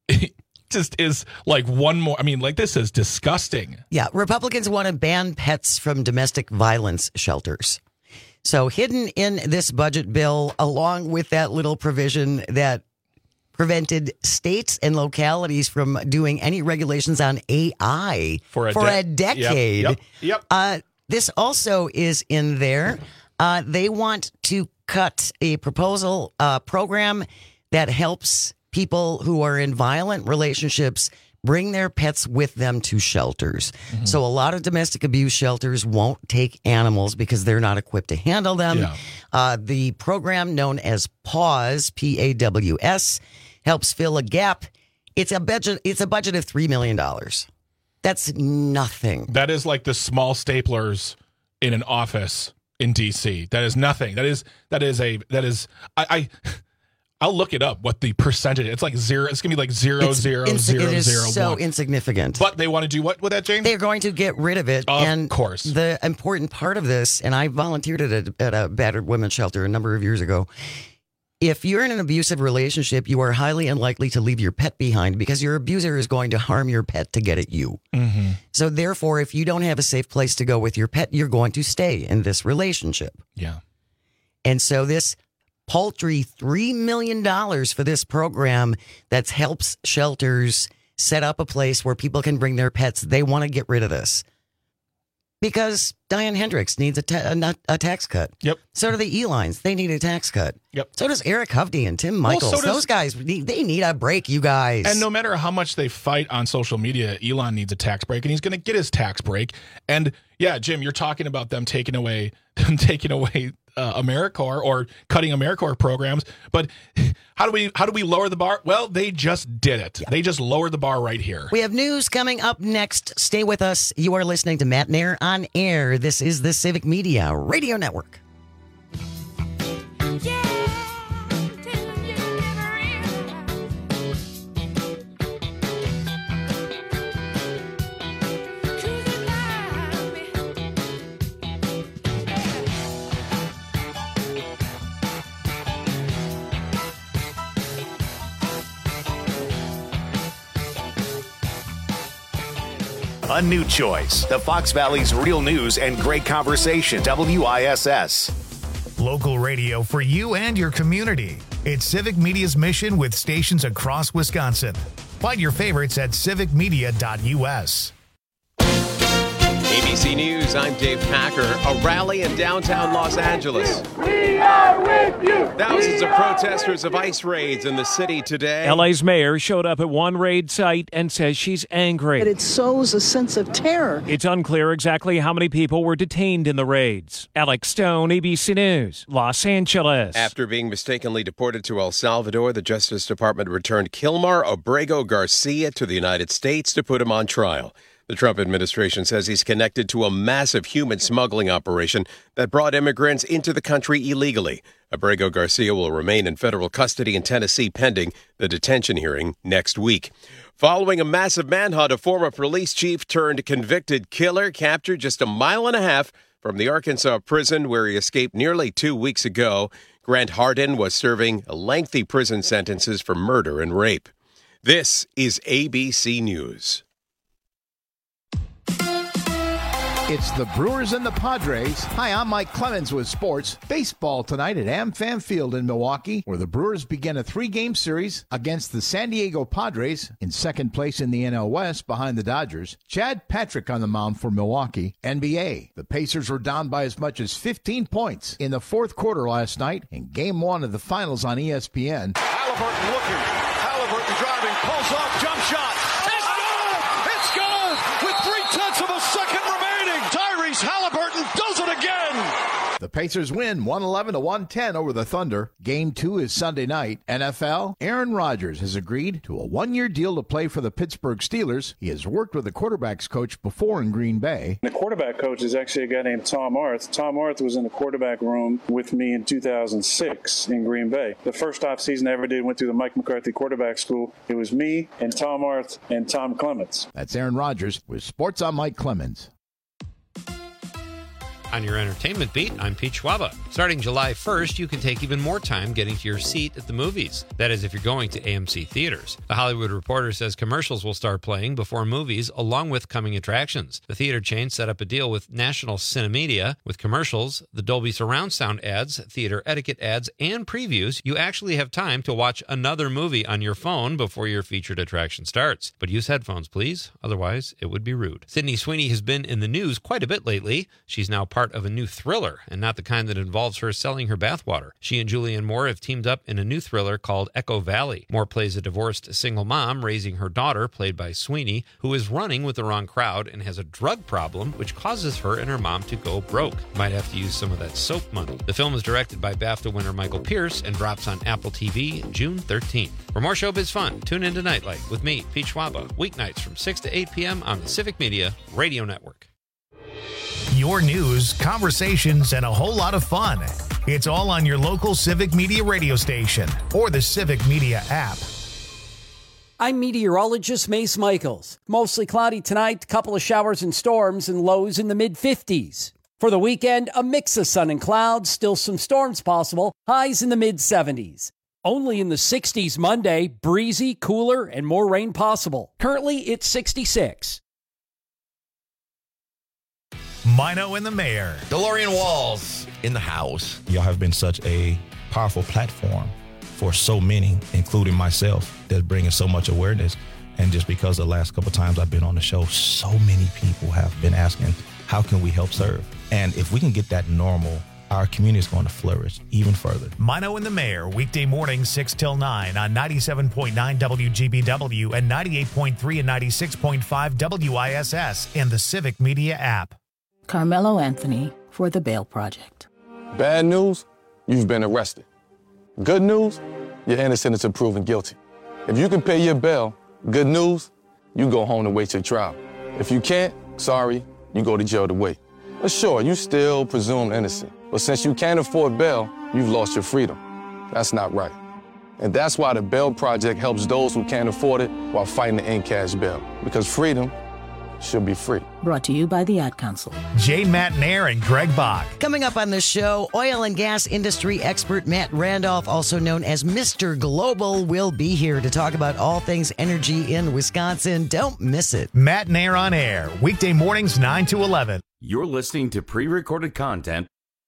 Speaker 17: just is like one more. I mean, like, this is disgusting.
Speaker 12: Yeah. Republicans want to ban pets from domestic violence shelters. So hidden in this budget bill, along with that little provision that prevented states and localities from doing any regulations on A I
Speaker 17: for a,
Speaker 12: for
Speaker 17: de-
Speaker 12: a decade.
Speaker 17: Yep. yep, yep.
Speaker 12: Uh, this also is in there. Uh, they want to cut a proposal uh, program that helps people who are in violent relationships bring their pets with them to shelters. Mm-hmm. So a lot of domestic abuse shelters won't take animals because they're not equipped to handle them.
Speaker 17: Yeah.
Speaker 12: Uh, the program known as PAWS, P A W S, helps fill a gap. It's a budget. It's a budget of three million dollars. That's nothing.
Speaker 17: That is like the small staplers in an office in D C. That is nothing. That is that is a that is I. I I'll look it up. What the percentage? It's like zero. It's gonna be like zero
Speaker 12: it's
Speaker 17: zero
Speaker 12: ins-
Speaker 17: zero
Speaker 12: it is
Speaker 17: zero
Speaker 12: so
Speaker 17: one.
Speaker 12: insignificant.
Speaker 17: But they want to do what with that, Jane?
Speaker 12: They're going to get rid of it.
Speaker 17: Of
Speaker 12: and
Speaker 17: course.
Speaker 12: The important part of this, and I volunteered at a, at a battered women's shelter a number of years ago. If you're in an abusive relationship, you are highly unlikely to leave your pet behind because your abuser is going to harm your pet to get at you.
Speaker 17: Mm-hmm.
Speaker 12: So therefore, if you don't have a safe place to go with your pet, you're going to stay in this relationship.
Speaker 17: Yeah.
Speaker 12: And so this paltry three million dollars for this program that helps shelters set up a place where people can bring their pets, they want to get rid of this. Because Diane Hendricks needs a, ta- a, a tax cut.
Speaker 17: Yep.
Speaker 12: So do the Elines. They need a tax cut.
Speaker 17: Yep.
Speaker 12: So does Eric Hovde and Tim Michaels.
Speaker 17: Well, so does-
Speaker 12: Those guys, need, they need a break, you guys.
Speaker 17: And no matter how much they fight on social media, Elon needs a tax break, and he's going to get his tax break. And Yeah, Jim, you're talking about them taking away taking away uh, AmeriCorps or cutting AmeriCorps programs, but how do we how do we lower the bar? Well, they just did it. Yeah. They just lowered the bar right here.
Speaker 12: We have news coming up next. Stay with us. You are listening to Matt Nair on Air. This is the Civic Media Radio Network.
Speaker 2: A new choice. The Fox Valley's real news and great conversation. W I S S.
Speaker 4: Local radio for you and your community. It's Civic Media's mission with stations across Wisconsin. Find your favorites at civic media dot u s.
Speaker 3: A B C News, I'm Dave Packer. A rally in downtown Los Angeles.
Speaker 6: We are with you.
Speaker 3: Thousands of protesters of ICE raids in the city today.
Speaker 7: L A's mayor showed up at one raid site and says she's angry.
Speaker 25: But it sows a sense of terror.
Speaker 7: It's unclear exactly how many people were detained in the raids. Alex Stone, A B C News, Los Angeles.
Speaker 3: After being mistakenly deported to El Salvador, the Justice Department returned Kilmar Abrego Garcia to the United States to put him on trial. The Trump administration says he's connected to a massive human smuggling operation that brought immigrants into the country illegally. Abrego Garcia will remain in federal custody in Tennessee pending the detention hearing next week. Following a massive manhunt, a former police chief turned convicted killer captured just a mile and a half from the Arkansas prison where he escaped nearly two weeks ago. Grant Hardin was serving lengthy prison sentences for murder and rape. This is A B C News.
Speaker 8: It's the Brewers and the Padres. Hi, I'm Mike Clemens with sports. Baseball tonight at AmFam Field in Milwaukee, where the Brewers begin a three-game series against the San Diego Padres in second place in the N L West behind the Dodgers. Chad Patrick on the mound for Milwaukee. N B A. The Pacers were down by as much as fifteen points in the fourth quarter last night in Game one of the Finals on E S P N.
Speaker 9: Halliburton looking. Halliburton driving. Pulls off. Jump shot. It's good! It's good! With three-tenths of a second remaining. Tyrese Halliburton does it again.
Speaker 8: The Pacers win one eleven to one ten over the Thunder. Game two is Sunday night. N F L, Aaron Rodgers has agreed to a one-year deal to play for the Pittsburgh Steelers. He has worked with the quarterbacks coach before in Green Bay.
Speaker 10: The quarterback coach is actually a guy named Tom Arth. Tom Arth was in the quarterback room with me in two thousand six in Green Bay. The first offseason I ever did went through the Mike McCarthy quarterback school. It was me and Tom Arth and Tom Clements.
Speaker 8: That's Aaron Rodgers with Sports on Mike Clemens.
Speaker 26: On your entertainment beat, I'm Pete Schwaba. Starting July first, you can take even more time getting to your seat at the movies. That is, if you're going to A M C theaters. The Hollywood Reporter says commercials will start playing before movies, along with coming attractions. The theater chain set up a deal with National Cinemedia. With commercials, the Dolby Surround Sound ads, theater etiquette ads, and previews, you actually have time to watch another movie on your phone before your featured attraction starts. But use headphones, please. Otherwise, it would be rude. Sydney Sweeney has been in the news quite a bit lately. She's now part of a new thriller, and not the kind that involves her selling her bathwater. She and Julianne Moore have teamed up in a new thriller called Echo Valley. Moore plays a divorced single mom raising her daughter, played by Sweeney, who is running with the wrong crowd and has a drug problem, which causes her and her mom to go broke. Might have to use some of that soap money. The film is directed by BAFTA winner Michael Pierce and drops on Apple T V June thirteenth. For more showbiz fun, tune in to Nightlight with me, Pete Schwaba, weeknights from six to eight p.m. on the Civic Media Radio Network.
Speaker 4: Your news, conversations, and a whole lot of fun. It's all on your local Civic Media radio station or the Civic Media app.
Speaker 27: I'm meteorologist Mace Michaels. Mostly cloudy tonight, couple of showers and storms, and lows in the mid-fifties. For the weekend, a mix of sun and clouds, still some storms possible, highs in the mid-seventies. Only in the sixties Monday, breezy, cooler, and more rain possible. Currently, it's sixty-six.
Speaker 4: Mino and the Mayor.
Speaker 28: DeLorean Walls in the house. Y'all have been such a powerful platform for so many, including myself, that's bringing so much awareness. And just because the last couple of times I've been on the show, so many people have been asking, how can we help serve? And if we can get that normal, our community is going to flourish even further.
Speaker 4: Mino and the Mayor, weekday mornings six till nine on ninety-seven point nine W G B W and ninety-eight point three and ninety-six point five W I S S and the Civic Media app.
Speaker 1: Carmelo Anthony for the Bail Project.
Speaker 5: Bad news, you've been arrested. Good news, you're innocent until proven guilty. If you can pay your bail, good news, you go home to wait your trial. If you can't, sorry, you go to jail to wait. But sure, you still presumed innocent. But since you can't afford bail, you've lost your freedom. That's not right. And that's why the Bail Project helps those who can't afford it while fighting to end cash bail. Because freedom should be free.
Speaker 1: Brought to you by the Ad Council.
Speaker 4: Jane Matnair and Greg Bach.
Speaker 12: Coming up on the show, oil and gas industry expert Matt Randolph, also known as Mister Global, will be here to talk about all things energy in Wisconsin. Don't miss it.
Speaker 4: Matnair on air, weekday mornings nine to eleven.
Speaker 16: You're listening to pre-recorded content.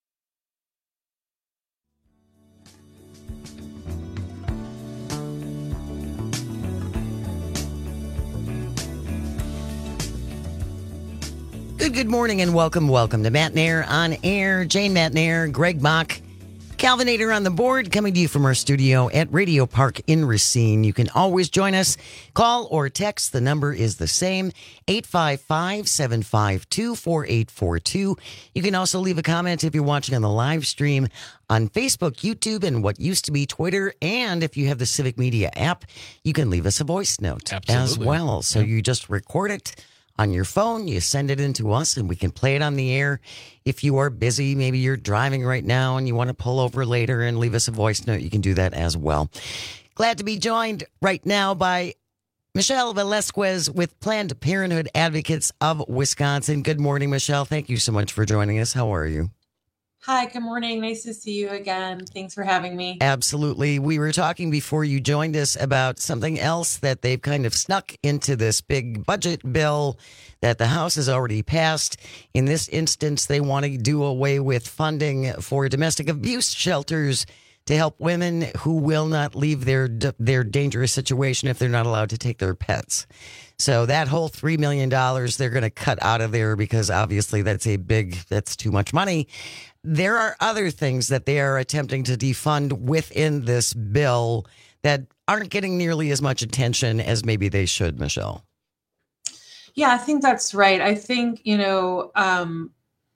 Speaker 12: Good, good morning and welcome, welcome to Matnair on air. Jane Matnair, Greg Bach, Calvinator on the board, coming to you from our studio at Radio Park in Racine. You can always join us. Call or text. The number is the same, eight five five, seven five two, four eight four two. You can also leave a comment if you're watching on the live stream on Facebook, YouTube, and what used to be Twitter. And if you have the Civic Media app, you can leave us a voice note
Speaker 17: Absolutely.
Speaker 12: as well. So
Speaker 17: Yep.
Speaker 12: you just record it on your phone, you send it in to us, and we can play it on the air. If you are busy, maybe you're driving right now and you want to pull over later and leave us a voice note, you can do that as well. Glad to be joined right now by Michelle Velasquez with Planned Parenthood Advocates of Wisconsin. Good morning, Michelle. Thank you so much for joining us. How are you?
Speaker 11: Hi, good morning. Nice to see you again. Thanks for having me.
Speaker 12: Absolutely. We were talking before you joined us about something else that they've kind of snuck into this big budget bill that the House has already passed. In this instance, they want to do away with funding for domestic abuse shelters to help women who will not leave their their dangerous situation if they're not allowed to take their pets. So that whole three million dollars they're going to cut out of there because obviously that's a big, that's too much money. There are other things that they are attempting to defund within this bill that aren't getting nearly as much attention as maybe they should, Michelle.
Speaker 11: Yeah, I think that's right. I think, you know, um,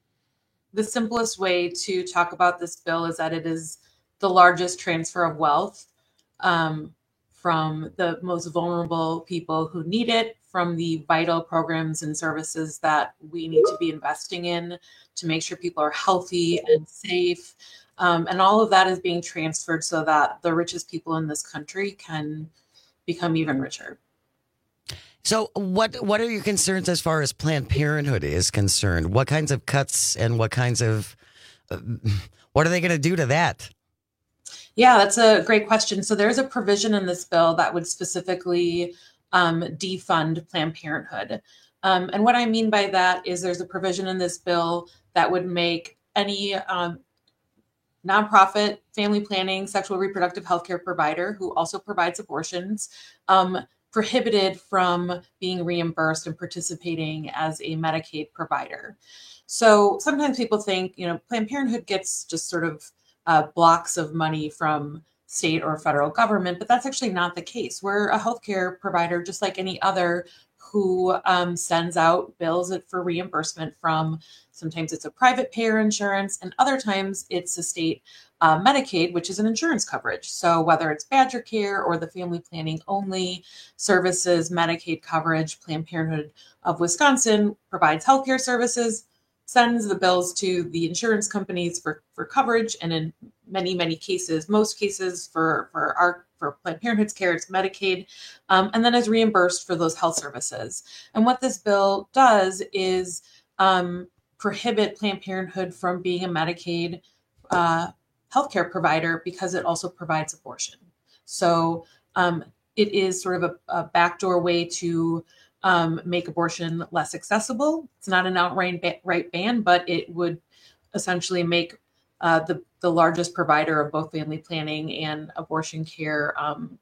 Speaker 11: the simplest way to talk about this bill is that it is the largest transfer of wealth um, from the most vulnerable people who need it, from the vital programs and services that we need to be investing in to make sure people are healthy and safe. Um, and all of that is being transferred so that the richest people in this country can become even richer.
Speaker 12: So what what are your concerns as far as Planned Parenthood is concerned? What kinds of cuts and what kinds of, uh, what are they going to do to that?
Speaker 11: Yeah, that's a great question. So there's a provision in this bill that would specifically um, defund Planned Parenthood. Um, and what I mean by that is there's a provision in this bill that would make any um, nonprofit family planning, sexual reproductive health care provider who also provides abortions um, prohibited from being reimbursed and participating as a Medicaid provider. So sometimes people think, you know, Planned Parenthood gets just sort of uh, blocks of money from state or federal government, but that's actually not the case. We're a healthcare provider just like any other who um, sends out bills for reimbursement from, sometimes it's a private payer insurance, and other times it's a state uh, Medicaid, which is an insurance coverage. So whether it's Badger Care or the family planning only services, Medicaid coverage, Planned Parenthood of Wisconsin provides healthcare services, sends the bills to the insurance companies for, for coverage. And in many, many cases, most cases for, for our for Planned Parenthood's care, it's Medicaid, um, and then is reimbursed for those health services. And what this bill does is um, prohibit Planned Parenthood from being a Medicaid uh, healthcare provider because it also provides abortion. So um, it is sort of a, a backdoor way to um, make abortion less accessible. It's not an outright ba- right ban, but it would essentially make uh, the, the largest provider of both family planning and abortion care um,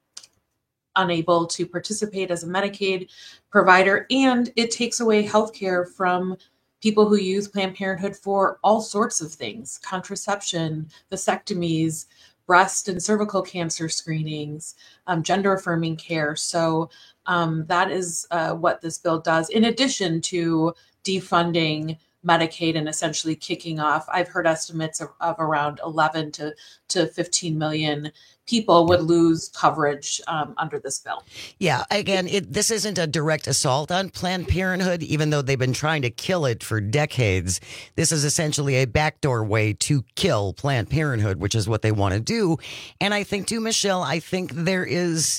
Speaker 11: unable to participate as a Medicaid provider. And it takes away healthcare from people who use Planned Parenthood for all sorts of things: contraception, vasectomies, breast and cervical cancer screenings, um, gender affirming care. So um, that is uh, what this bill does, in addition to defunding Medicaid and essentially kicking off. I've heard estimates of, of around eleven to, to fifteen million people would lose coverage um, under this bill.
Speaker 12: Yeah, again, it, this isn't a direct assault on Planned Parenthood, even though they've been trying to kill it for decades. This is essentially a backdoor way to kill Planned Parenthood, which is what they want to do. And I think, too, Michelle, I think there is...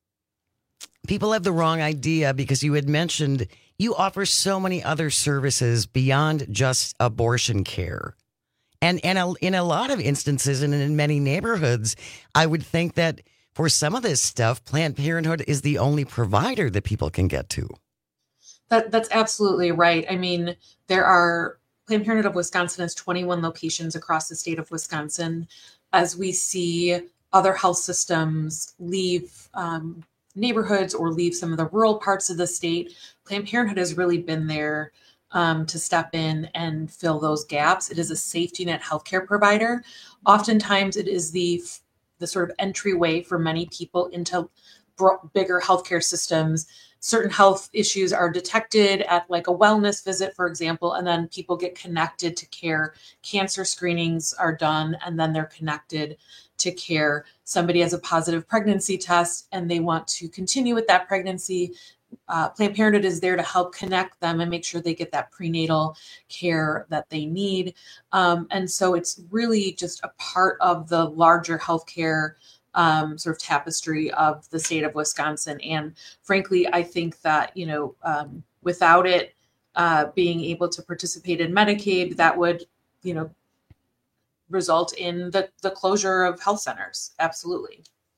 Speaker 12: people have the wrong idea because you had mentioned you offer so many other services beyond just abortion care. And, and a, in a lot of instances and in many neighborhoods, I would think that for some of this stuff, Planned Parenthood is the only provider that people can get to.
Speaker 11: That, that's absolutely right. I mean, there are, Planned Parenthood of Wisconsin has twenty-one locations across the state of Wisconsin. As we see other health systems leave um, neighborhoods or leave some of the rural parts of the state, Planned Parenthood has really been there Um, to step in and fill those gaps. It is a safety net healthcare provider. Oftentimes it is the the sort of entryway for many people into br- bigger healthcare systems. Certain health issues are detected at like a wellness visit, for example, and then people get connected to care. Cancer screenings are done, and then they're connected to care. Somebody has a positive pregnancy test and they want to continue with that pregnancy. Uh, Planned Parenthood is there to help connect them and make sure they get that prenatal care that they need. Um, and so it's really just a part of the larger healthcare um, sort of tapestry of the state of Wisconsin. And frankly, I think that, you know, um, without it uh, being able to participate in Medicaid, that would, you know, result in the, the closure of health centers. Absolutely.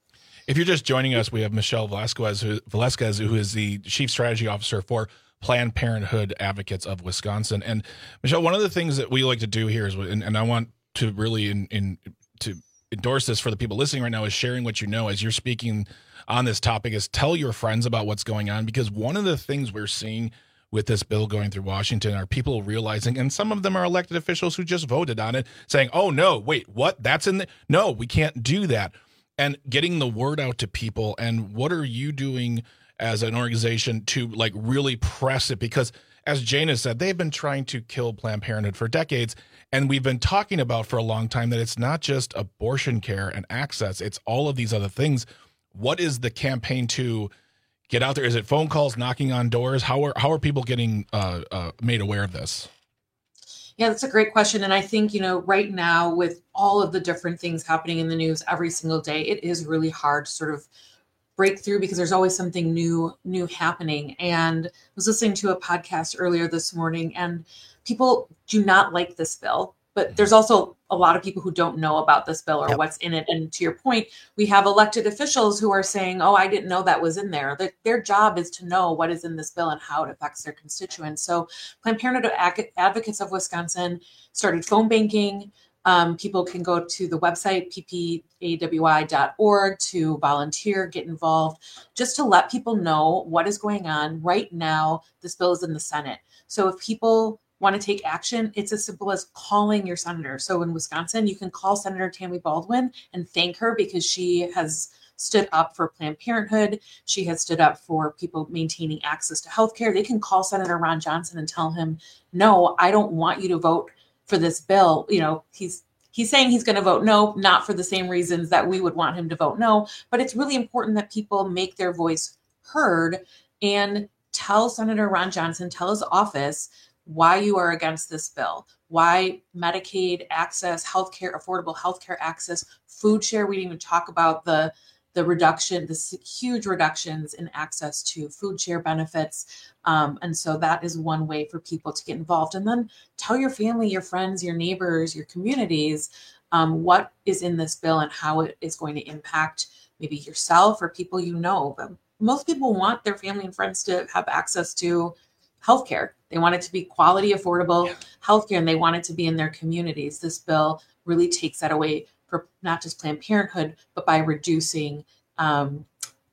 Speaker 17: If you're just joining us, we have Michelle Velasquez, who, Velasquez, who is the Chief Strategy Officer for Planned Parenthood Advocates of Wisconsin. And Michelle, one of the things that we like to do here is, and, and I want to really in, in to endorse this for the people listening right now, is sharing what you know as you're speaking on this topic, is tell your friends about what's going on. Because one of the things we're seeing with this bill going through Washington are people realizing, and some of them are elected officials who just voted on it, saying, oh, no, wait, what? That's in the, no, we can't do that. And getting the word out to people. And what are you doing as an organization to like really press it? Because as Jana said, they've been trying to kill Planned Parenthood for decades. And we've been talking about for a long time that it's not just abortion care and access, it's all of these other things. What is the campaign to get out there? Is it phone calls, knocking on doors? How are, how are people getting uh, uh, made aware of this?
Speaker 11: Yeah, that's a great question. And I think, you know, right now with all of the different things happening in the news every single day, it is really hard to sort of break through because there's always something new, new happening. And I was listening to a podcast earlier this morning, and people do not like this bill, but there's also a lot of people who don't know about this bill or yep. what's in it. And to your point, we have elected officials who are saying, oh, I didn't know that was in there. Their, their job is to know what is in this bill and how it affects their constituents. So Planned Parenthood Advocates of Wisconsin started phone banking. Um, people can go to the website, p p a w i dot org, to volunteer, get involved, just to let people know what is going on. Right now, this bill is in the Senate. So if people want to take action, it's as simple as calling your senator. So in Wisconsin, you can call Senator Tammy Baldwin and thank her because she has stood up for Planned Parenthood. She has stood up for people maintaining access to healthcare. They can call Senator Ron Johnson and tell him, no, I don't want you to vote for this bill. You know, he's he's saying he's going to vote no, not for the same reasons that we would want him to vote no. But it's really important that people make their voice heard and tell Senator Ron Johnson, tell his office, why you are against this bill, why Medicaid access, healthcare, affordable healthcare access, food share. We didn't even talk about the, the reduction, the huge reductions in access to food share benefits. Um, and so that is one way for people to get involved. And then tell your family, your friends, your neighbors, your communities, um, what is in this bill and how it is going to impact maybe yourself or people you know. But most people want their family and friends to have access to healthcare. They want it to be quality, affordable yeah. healthcare, and they want it to be in their communities. This bill really takes that away for not just Planned Parenthood, but by reducing um,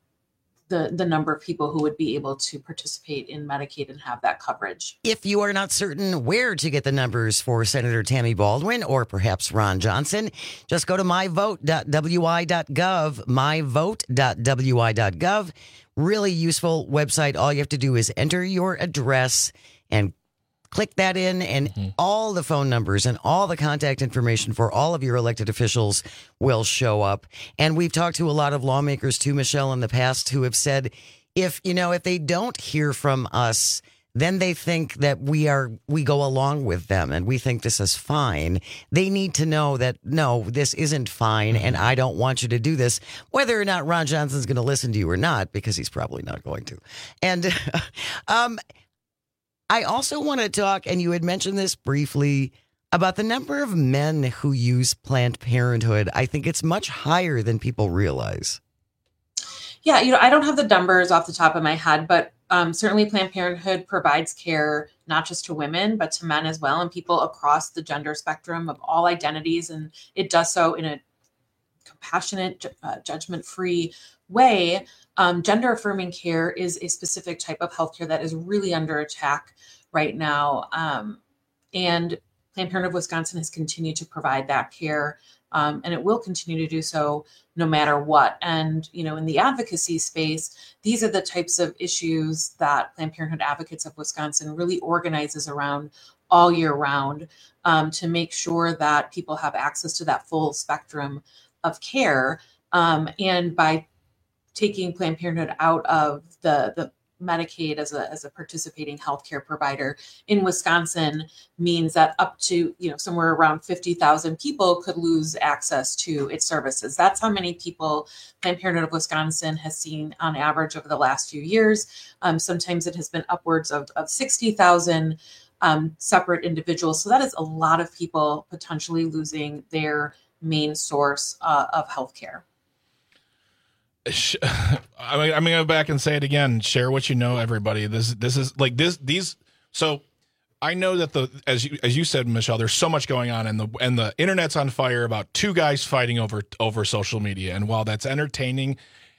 Speaker 11: the, the number of people who would be able to participate in Medicaid and have that coverage.
Speaker 12: If you are not certain where to get the numbers for Senator Tammy Baldwin or perhaps Ron Johnson, just go to my vote dot w i dot gov, my vote dot w i dot gov. Really useful website. All you have to do is enter your address and Click that in, and mm-hmm. all the phone numbers and all the contact information for all of your elected officials will show up. And we've talked to a lot of lawmakers too, Michelle, in the past who have said, if, you know, if they don't hear from us, then they think that we are, we go along with them and we think this is fine. They need to know that, no, this isn't fine and I don't want you to do this, whether or not Ron Johnson's going to listen to you or not, because he's probably not going to. And um, I also want to talk, and you had mentioned this briefly, about the number of men who use Planned Parenthood. I think it's much higher than people realize.
Speaker 11: Yeah, you know, I don't have the numbers off the top of my head, but um, certainly Planned Parenthood provides care not just to women, but to men as well, and people across the gender spectrum of all identities. And it does so in a compassionate, uh, judgment-free way. Um, gender-affirming care is a specific type of healthcare that is really under attack right now. Um, and Planned Parenthood of Wisconsin has continued to provide that care, um, and it will continue to do so no matter what. And, you know, in the advocacy space, these are the types of issues that Planned Parenthood Advocates of Wisconsin really organizes around all year round, um, to make sure that people have access to that full spectrum of care. Um, and by taking Planned Parenthood out of the, the Medicaid as a, as a participating healthcare provider in Wisconsin means that up to, you know, somewhere around fifty thousand people could lose access to its services. That's how many people Planned Parenthood of Wisconsin has seen on average over the last few years. Um, sometimes it has been upwards of, of sixty thousand um, separate individuals. So that is a lot of people potentially losing their main source uh, of healthcare.
Speaker 17: I mean, I'm gonna go back and say it again. Share what you know, everybody. This, this is like this. These. So, I know that the as you as you said, Michelle, there's so much going on, and the and the internet's on fire about two guys fighting over over social media. And while that's entertaining,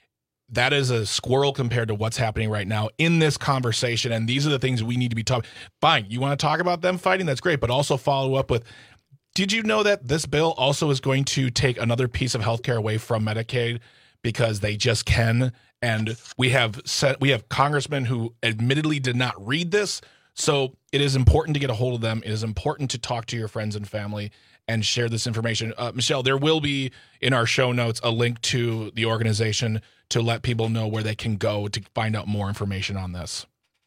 Speaker 17: that is a squirrel compared to what's happening right now in this conversation. And these are the things we need to be talking. Fine, you want to talk about them fighting? That's great, but also follow up with. Did you know that this bill also is going to take another piece of healthcare away from Medicaid? Because they just can, and we have set, we have congressmen who admittedly did not read this, so it is important to get a hold of them. It is important to talk to your friends and family and share this information. Uh, Michelle, there will be in our show notes a link to the organization to let people know where they can go to find out more information on this.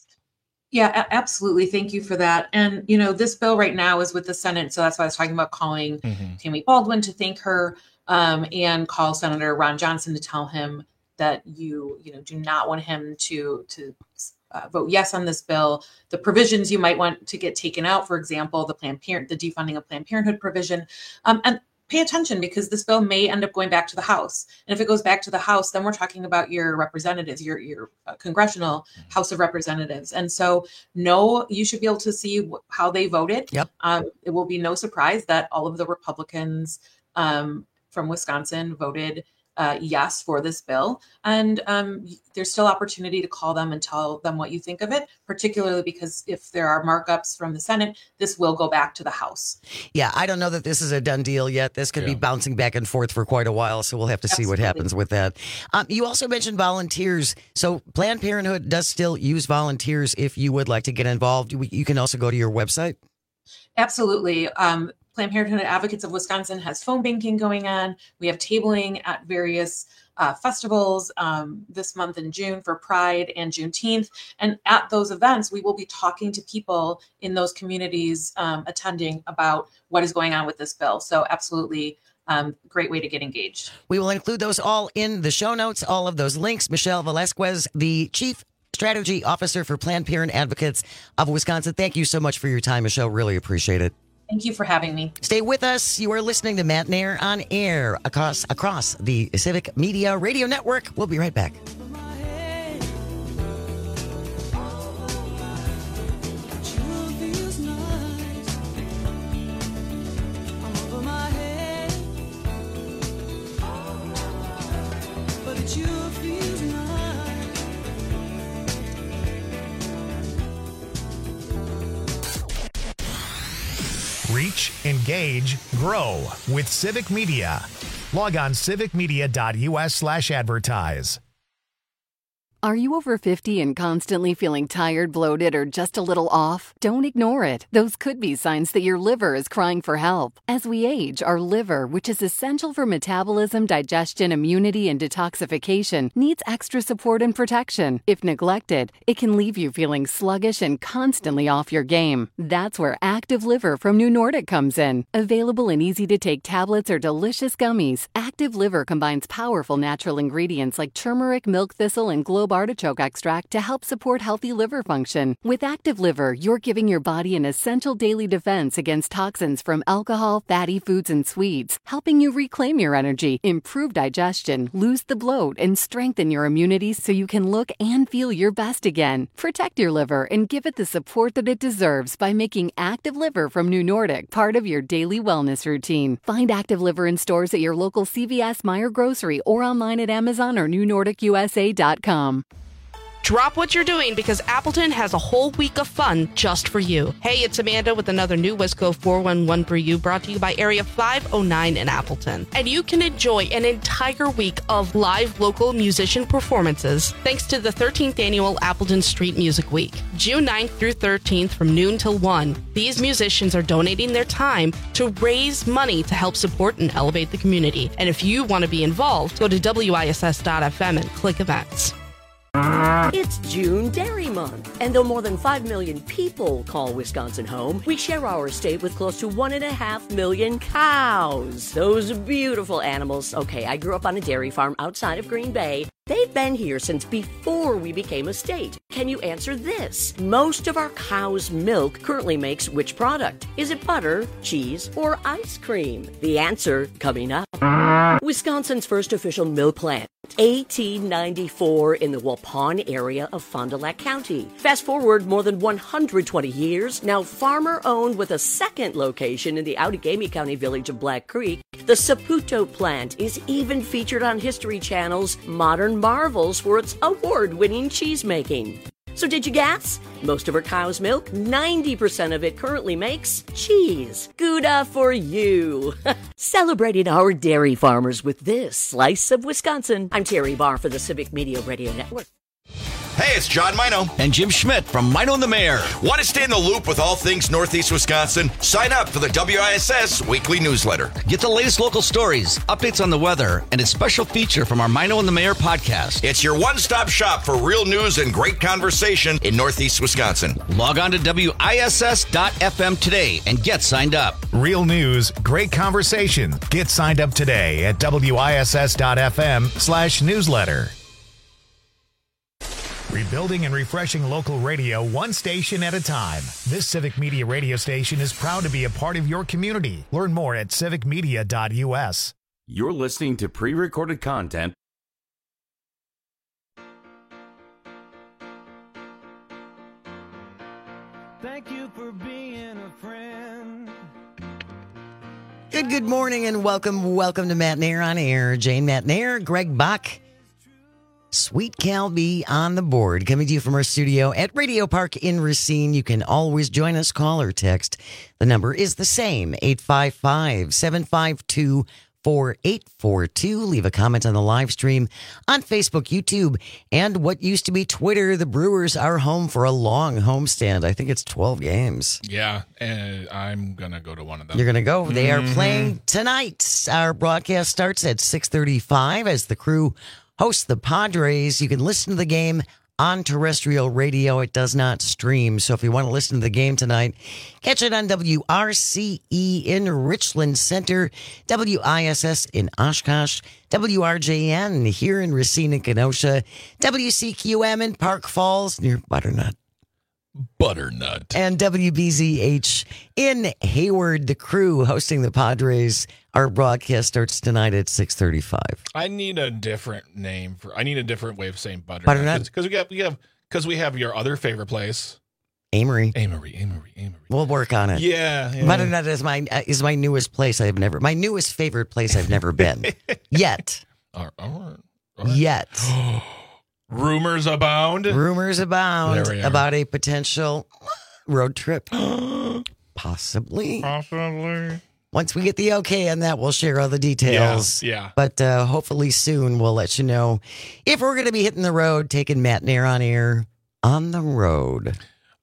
Speaker 11: Yeah, absolutely. Thank you for that. And, you know, this bill right now is with the Senate, so that's why I was talking about calling mm-hmm. Tammy Baldwin to thank her. Um, and call Senator Ron Johnson to tell him that you, you know, do not want him to to uh, vote yes on this bill. The provisions you might want to get taken out, for example, the Planned Parent, the defunding of Planned Parenthood provision, um, and pay attention because this bill may end up going back to the House. And if it goes back to the House, then we're talking about your representatives, your your uh, congressional House of Representatives. And so, no, you should be able to see wh- how they voted.
Speaker 12: Yep.
Speaker 11: Um, it will be no surprise that all of the Republicans Um, from Wisconsin voted uh, yes for this bill. And um, there's still opportunity to call them and tell them what you think of it, particularly because if there are markups from the Senate, this will go back to the House.
Speaker 12: Yeah, I don't know that this is a done deal yet. This could yeah. be bouncing back and forth for quite a while, so we'll have to Absolutely. see what happens with that. Um, you also mentioned volunteers. So Planned Parenthood does still use volunteers if you would like to get involved. You can also go to your website.
Speaker 11: Absolutely. Um, Planned Parenthood Advocates of Wisconsin has phone banking going on. We have tabling at various uh, festivals um, this month in June for Pride and Juneteenth. And at those events, we will be talking to people in those communities um, attending about what is going on with this bill. So absolutely. Um, great way to get engaged.
Speaker 12: We will include those all in the show notes, all of those links. Michelle Velasquez, the Chief Strategy Officer for Planned Parenthood Advocates of Wisconsin. Thank you so much for your time, Michelle. Really appreciate it.
Speaker 11: Thank you for having me.
Speaker 12: Stay with us. You are listening to Matt Nair on air across across the Civic Media Radio Network. We'll be right back.
Speaker 4: Reach, engage, grow with Civic Media. Log on civic media dot u s slash advertise.
Speaker 13: Are you over fifty and constantly feeling tired, bloated, or just a little off? Don't ignore it. Those could be signs that your liver is crying for help. As we age, our liver, which is essential for metabolism, digestion, immunity, and detoxification, needs extra support and protection. If neglected, it can leave you feeling sluggish and constantly off your game. That's where Active Liver from New Nordic comes in. Available in easy-to-take tablets or delicious gummies, Active Liver combines powerful natural ingredients like turmeric, milk thistle, and globe artichoke extract to help support healthy liver function. With Active Liver, you're giving your body an essential daily defense against toxins from alcohol, fatty foods, and sweets, helping you reclaim your energy, improve digestion, lose the bloat, and strengthen your immunity so you can look and feel your best again. Protect your liver and give it the support that it deserves by making Active Liver from New Nordic part of your daily wellness routine. Find Active Liver in stores at your local C V S, Meijer Grocery, or online at Amazon or new nordic u s a dot com.
Speaker 14: Drop what you're doing because Appleton has a whole week of fun just for you. Hey, it's Amanda with another new Wisco four one one for you, brought to you by Area five oh nine in Appleton. And you can enjoy an entire week of live local musician performances thanks to the thirteenth Annual Appleton Street Music Week. June ninth through thirteenth from noon till one, these musicians are donating their time to raise money to help support and elevate the community. And if you want to be involved, go to w i s s dot f m and click events.
Speaker 15: It's June Dairy Month, and though more than five million people call Wisconsin home, we share our state with close to one and a half million cows. Those beautiful animals. Okay, I grew up on a dairy farm outside of Green Bay. They've been here since before we became a state. Can you answer this? Most of our cow's milk currently makes which product? Is it butter, cheese, or ice cream? The answer coming up. Wisconsin's first official milk plant, eighteen ninety-four in the Waupun area of Fond du Lac County. Fast forward more than one hundred twenty years, now farmer-owned with a second location in the Outagamie County village of Black Creek, the Saputo plant is even featured on History Channel's Modern Marvels for its award-winning cheese making. So did you guess? Most of our cow's milk, ninety percent of it currently makes cheese. Gouda for you. Celebrating our dairy farmers with this slice of Wisconsin. I'm Terry Barr for the Civic Media Radio Network.
Speaker 18: Hey, it's John Mino.
Speaker 19: And Jim Schmidt from Mino and the Mayor.
Speaker 18: Want to stay in the loop with all things Northeast Wisconsin? Sign up for the W I S S weekly newsletter.
Speaker 19: Get the latest local stories, updates on the weather, and a special feature from our Mino and the Mayor podcast.
Speaker 18: It's your one-stop shop for real news and great conversation in Northeast Wisconsin.
Speaker 19: Log on to w i s s dot f m today and get signed up.
Speaker 4: Real news, great conversation. Get signed up today at w i s s dot f m slash newsletter. Rebuilding and refreshing local radio one station at a time. This Civic Media radio station is proud to be a part of your community. Learn more at civic media dot u s.
Speaker 16: You're listening to pre-recorded content.
Speaker 20: Thank you for being a friend.
Speaker 12: Good, good morning and welcome, welcome to Matt Nair on Air. Jane Matt Nair, Greg Bach. Sweet Cal B on the board, coming to you from our studio at Radio Park in Racine. You can always join us, call or text. The number is the same, eight five five, seven five two, four eight four two. Leave a comment on the live stream on Facebook, YouTube, and what used to be Twitter. The Brewers are home for a long homestand. I think it's twelve games.
Speaker 17: Yeah, and I'm going to go to one of them.
Speaker 12: You're going to go. They
Speaker 17: mm-hmm.
Speaker 12: are playing tonight. Our broadcast starts at six thirty-five as the crew hosts the Padres. You can listen to the game on terrestrial radio. It does not stream. So if you want to listen to the game tonight, catch it on W R C E in Richland Center, W I S S in Oshkosh, W R J N here in Racine and Kenosha, W C Q M in Park Falls near Butternut.
Speaker 17: Butternut.
Speaker 12: And W B Z H in Hayward. The crew hosting the Padres. Our broadcast starts tonight at six thirty-five.
Speaker 17: I need a different name for. I need a different way of saying butternut.
Speaker 12: Butternut?
Speaker 17: Because we have we have because we have your other favorite place,
Speaker 12: Amory.
Speaker 17: Amory, Amory, Amory.
Speaker 12: We'll work on it.
Speaker 17: Yeah, yeah.
Speaker 12: Butternut is my uh, is my newest place. I've never my newest favorite place I've never been yet.
Speaker 17: All right, all right, all right.
Speaker 12: Yet.
Speaker 17: Rumors abound.
Speaker 12: Rumors abound
Speaker 17: There we are.
Speaker 12: about a potential road trip. Possibly.
Speaker 17: Possibly.
Speaker 12: Once we get the okay on that, we'll share all the details.
Speaker 17: Yeah, yeah.
Speaker 12: But uh, hopefully soon we'll let you know if we're going to be hitting the road, taking Matt Nair on air on the road.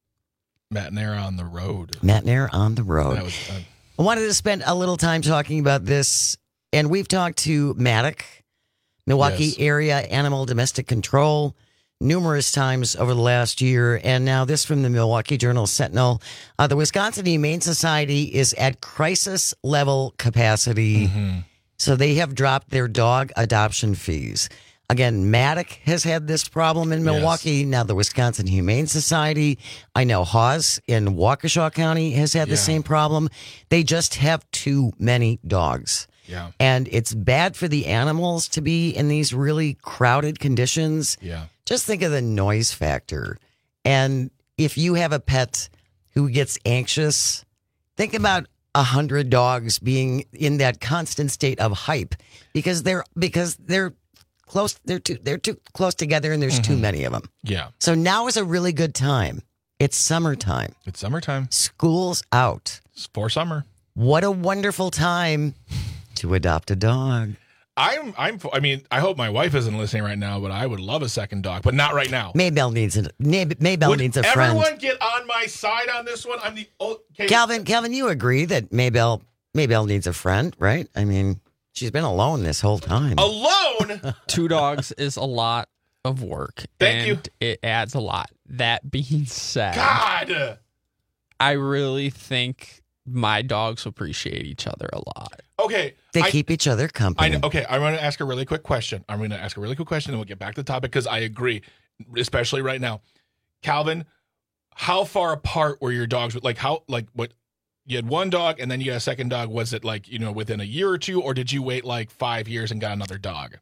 Speaker 17: Matt Nair on the road.
Speaker 12: Matt Nair on the road.
Speaker 17: That was fun.
Speaker 12: I wanted to spend a little time talking about this, and we've talked to Matic, Milwaukee
Speaker 17: Yes.
Speaker 12: area animal domestic control, numerous times over the last year. And now this from the Milwaukee Journal Sentinel. Uh, the Wisconsin Humane Society is at crisis level capacity.
Speaker 17: Mm-hmm.
Speaker 12: So they have dropped their dog adoption fees. Again, Matic has had this problem in Milwaukee.
Speaker 17: Yes.
Speaker 12: Now the Wisconsin Humane Society, I know Hawes in Waukesha County has had the
Speaker 17: Yeah.
Speaker 12: same problem. They just have too many dogs.
Speaker 17: Yeah.
Speaker 12: And it's bad for the animals to be in these really crowded conditions.
Speaker 17: Yeah.
Speaker 12: Just think of the noise factor. And if you have a pet who gets anxious, think about a hundred dogs being in that constant state of hype because they're because they're close. They're too they're too close together, and there's too
Speaker 17: Mhm.
Speaker 12: many of them.
Speaker 17: Yeah.
Speaker 12: So now is a really good time. It's summertime.
Speaker 17: It's summertime.
Speaker 12: School's out.
Speaker 17: It's for summer.
Speaker 12: What a wonderful time to adopt a dog.
Speaker 17: I'm, I'm, I mean, I hope my wife isn't listening right now, but I would love a second dog, but not right now.
Speaker 12: Maybell needs a May- Maybell
Speaker 17: Would
Speaker 12: needs a friend.
Speaker 17: everyone get on my side on this one? I'm the old, okay.
Speaker 12: Calvin, Calvin, you agree that Maybell Maybell needs a friend, right? I mean, she's been alone this whole time.
Speaker 17: Alone?
Speaker 2: Two dogs is a lot of work.
Speaker 17: Thank
Speaker 2: and it adds a lot. That being said,
Speaker 17: God.
Speaker 2: I really think my dogs appreciate each other a lot.
Speaker 17: Okay.
Speaker 12: They
Speaker 17: I-
Speaker 12: keep each other
Speaker 17: I
Speaker 12: company.
Speaker 17: know, okay, I want to ask a really quick question. I'm going to ask a really quick question, and we'll get back to the topic because I agree, especially right now. Calvin, how far apart were your dogs? Like how, like what? You had one dog, and then you had a second dog. Was it like you know within a year or two, or did you wait like five years and got another dog?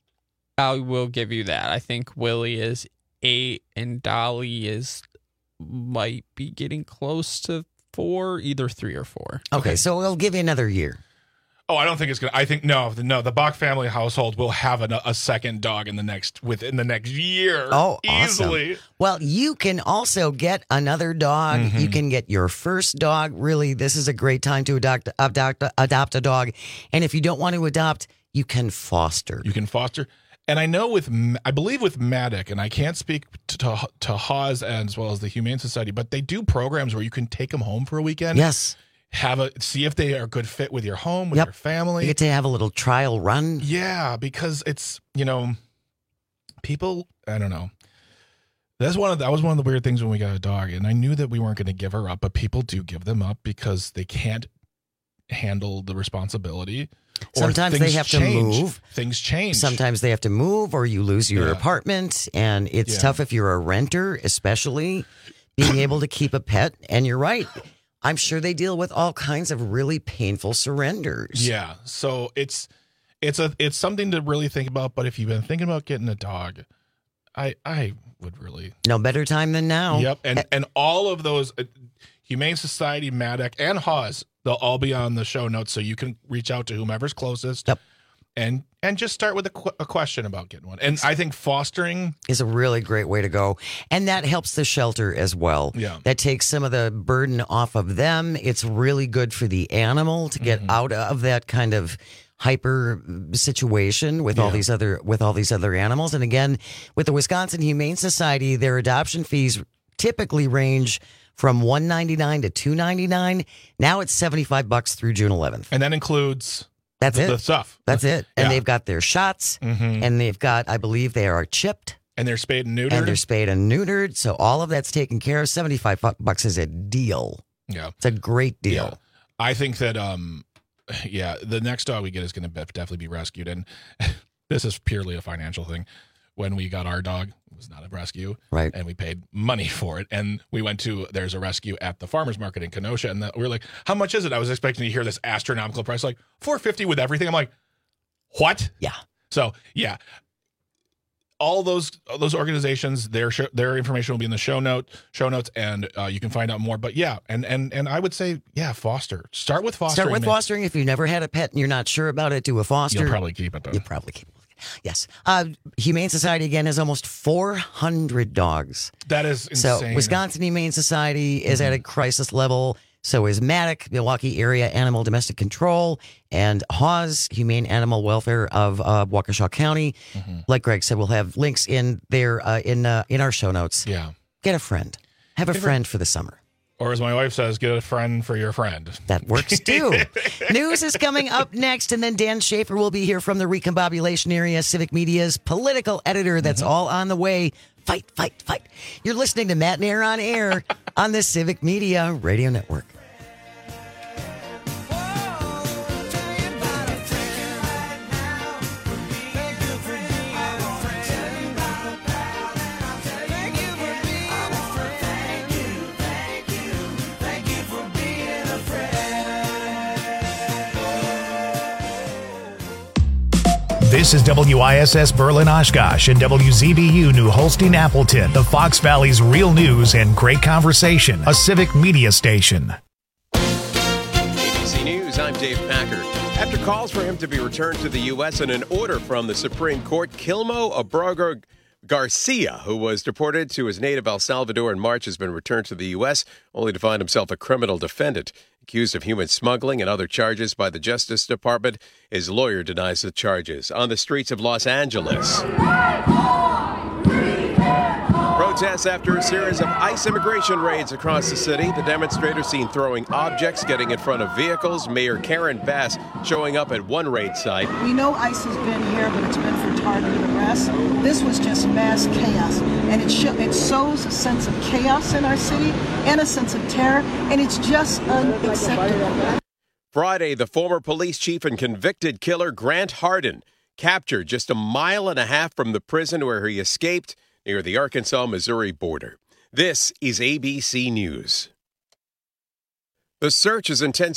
Speaker 2: I will give you that. I think Willie is eight and Dolly is might be getting close to four, either three or four.
Speaker 12: Okay, so we'll give you another year.
Speaker 17: Oh, I don't think it's gonna. I think no, no. The Bach family household will have a, a second dog in the next within the next year.
Speaker 12: Oh,
Speaker 17: easily.
Speaker 12: awesome. Well, you can also get another dog.
Speaker 17: Mhm.
Speaker 12: You can get your first dog. Really, this is a great time to adopt, adopt, adopt a dog. And if you don't want to adopt, you can foster.
Speaker 17: You can foster. And I know with, M- I believe with Matic, and I can't speak to, to, to Hawes as well as the Humane Society, but they do programs where you can take them home for a weekend.
Speaker 12: Yes.
Speaker 17: Have a, see if they are a good fit with your home, with
Speaker 12: Yep.
Speaker 17: your family.
Speaker 12: You get to have a little trial run.
Speaker 17: Yeah, because it's, you know, people, I don't know. That's one of the, that was one of the weird things when we got a dog, and I knew that we weren't going to give her up, but people do give them up because they can't handle the responsibility. Or
Speaker 12: Sometimes they
Speaker 17: things
Speaker 12: have
Speaker 17: change.
Speaker 12: to move.
Speaker 17: Things change.
Speaker 12: Sometimes they have to move, or you lose your
Speaker 17: Yeah.
Speaker 12: apartment, and it's
Speaker 17: Yeah.
Speaker 12: tough if you're a renter, especially being able to keep a pet. And you're right. I'm sure they deal with all kinds of really painful surrenders.
Speaker 17: Yeah, so it's it's a it's something to really think about. But if you've been thinking about getting a dog, I I would really
Speaker 12: No better time than now.
Speaker 17: Yep, and and all of those uh, Humane Society, Matic, and Hawes, they'll all be on the show notes, so you can reach out to whomever's closest.
Speaker 12: Yep.
Speaker 17: And and just start with a, qu- a question about getting one. And I think fostering
Speaker 12: is a really great way to go. And that helps the shelter as well.
Speaker 17: Yeah.
Speaker 12: That takes some of the burden off of them. It's really good for the animal to get
Speaker 17: Mm-hmm.
Speaker 12: out of that kind of hyper situation with all
Speaker 17: Yeah.
Speaker 12: these other with all these other animals. And again, with the Wisconsin Humane Society, their adoption fees typically range from one ninety-nine to two ninety-nine. Now it's seventy-five bucks through June eleventh.
Speaker 17: and that includes
Speaker 12: That's
Speaker 17: the,
Speaker 12: it.
Speaker 17: the stuff.
Speaker 12: That's it. And
Speaker 17: Yeah.
Speaker 12: they've got their shots,
Speaker 17: Mhm.
Speaker 12: and they've got, I believe they are chipped.
Speaker 17: And they're spayed and neutered.
Speaker 12: And they're spayed and neutered. So all of that's taken care of. seventy-five fu- bucks is a deal.
Speaker 17: Yeah.
Speaker 12: It's a great deal.
Speaker 17: Yeah. I think that, um, yeah, the next dog we get is going to definitely be rescued. And this is purely a financial thing. When we got our dog, it was not a rescue.
Speaker 12: Right.
Speaker 17: And we paid money for it. And we went to, there's a rescue at the farmer's market in Kenosha. And the, we were like, how much is it? I was expecting to hear this astronomical price, like four fifty with everything. I'm like, what?
Speaker 12: Yeah.
Speaker 17: So, yeah. All those those organizations, their show, their information will be in the show note show notes, and uh, you can find out more. But yeah, and and and I would say, yeah, foster. Start with fostering.
Speaker 12: Start with
Speaker 17: man.
Speaker 12: fostering. If you've never had a pet and you're not sure about it, do a foster.
Speaker 17: You'll probably keep it though.
Speaker 12: You probably keep it. Yes. Uh, Humane Society, again, has almost four hundred dogs.
Speaker 17: That is
Speaker 12: So
Speaker 17: insane.
Speaker 12: Wisconsin Humane Society is at a crisis level. So is Maddock, Milwaukee Area Animal Domestic Control, and Hawes, Humane Animal Welfare of uh, Waukesha County. Mm-hmm. Like Greg said, we'll have links in there uh, in uh, in our show notes.
Speaker 17: Yeah.
Speaker 12: Get a friend. Have a friend for the summer.
Speaker 17: Or as my wife says, get a friend for your friend.
Speaker 12: That works too. News is coming up next, and then Dan Schaefer will be here from the Recombobulation Area, Civic Media's political editor. That's mm-hmm. all on the way. Fight, fight, fight. You're listening to Matt and Air on Air on the Civic Media Radio Network.
Speaker 4: This is W I S S Berlin Oshkosh and W Z B U New Holstein Appleton, the Fox Valley's real news and great conversation, a Civic Media station.
Speaker 3: A B C News, I'm Dave Packer. After calls for him to be returned to the U S and an order from the Supreme Court, Kilmo Abrago Garcia, who was deported to his native El Salvador in March, has been returned to the U S, only to find himself a criminal defendant. Accused of human smuggling and other charges by the Justice Department, his lawyer denies the charges. On the streets of Los Angeles, protests after a series of ICE immigration raids across the city. The demonstrators seen throwing objects, getting in front of vehicles. Mayor Karen Bass showing up at one raid site.
Speaker 6: We know ICE has been here, but it's been for targeted arrests. This was just mass chaos, and it, sh- it sows a sense of chaos in our city and a sense of terror, and it's just unacceptable.
Speaker 3: Friday, the former police chief and convicted killer Grant Hardin captured just a mile and a half from the prison where he escaped near the Arkansas-Missouri border. This is A B C News. The search is intense.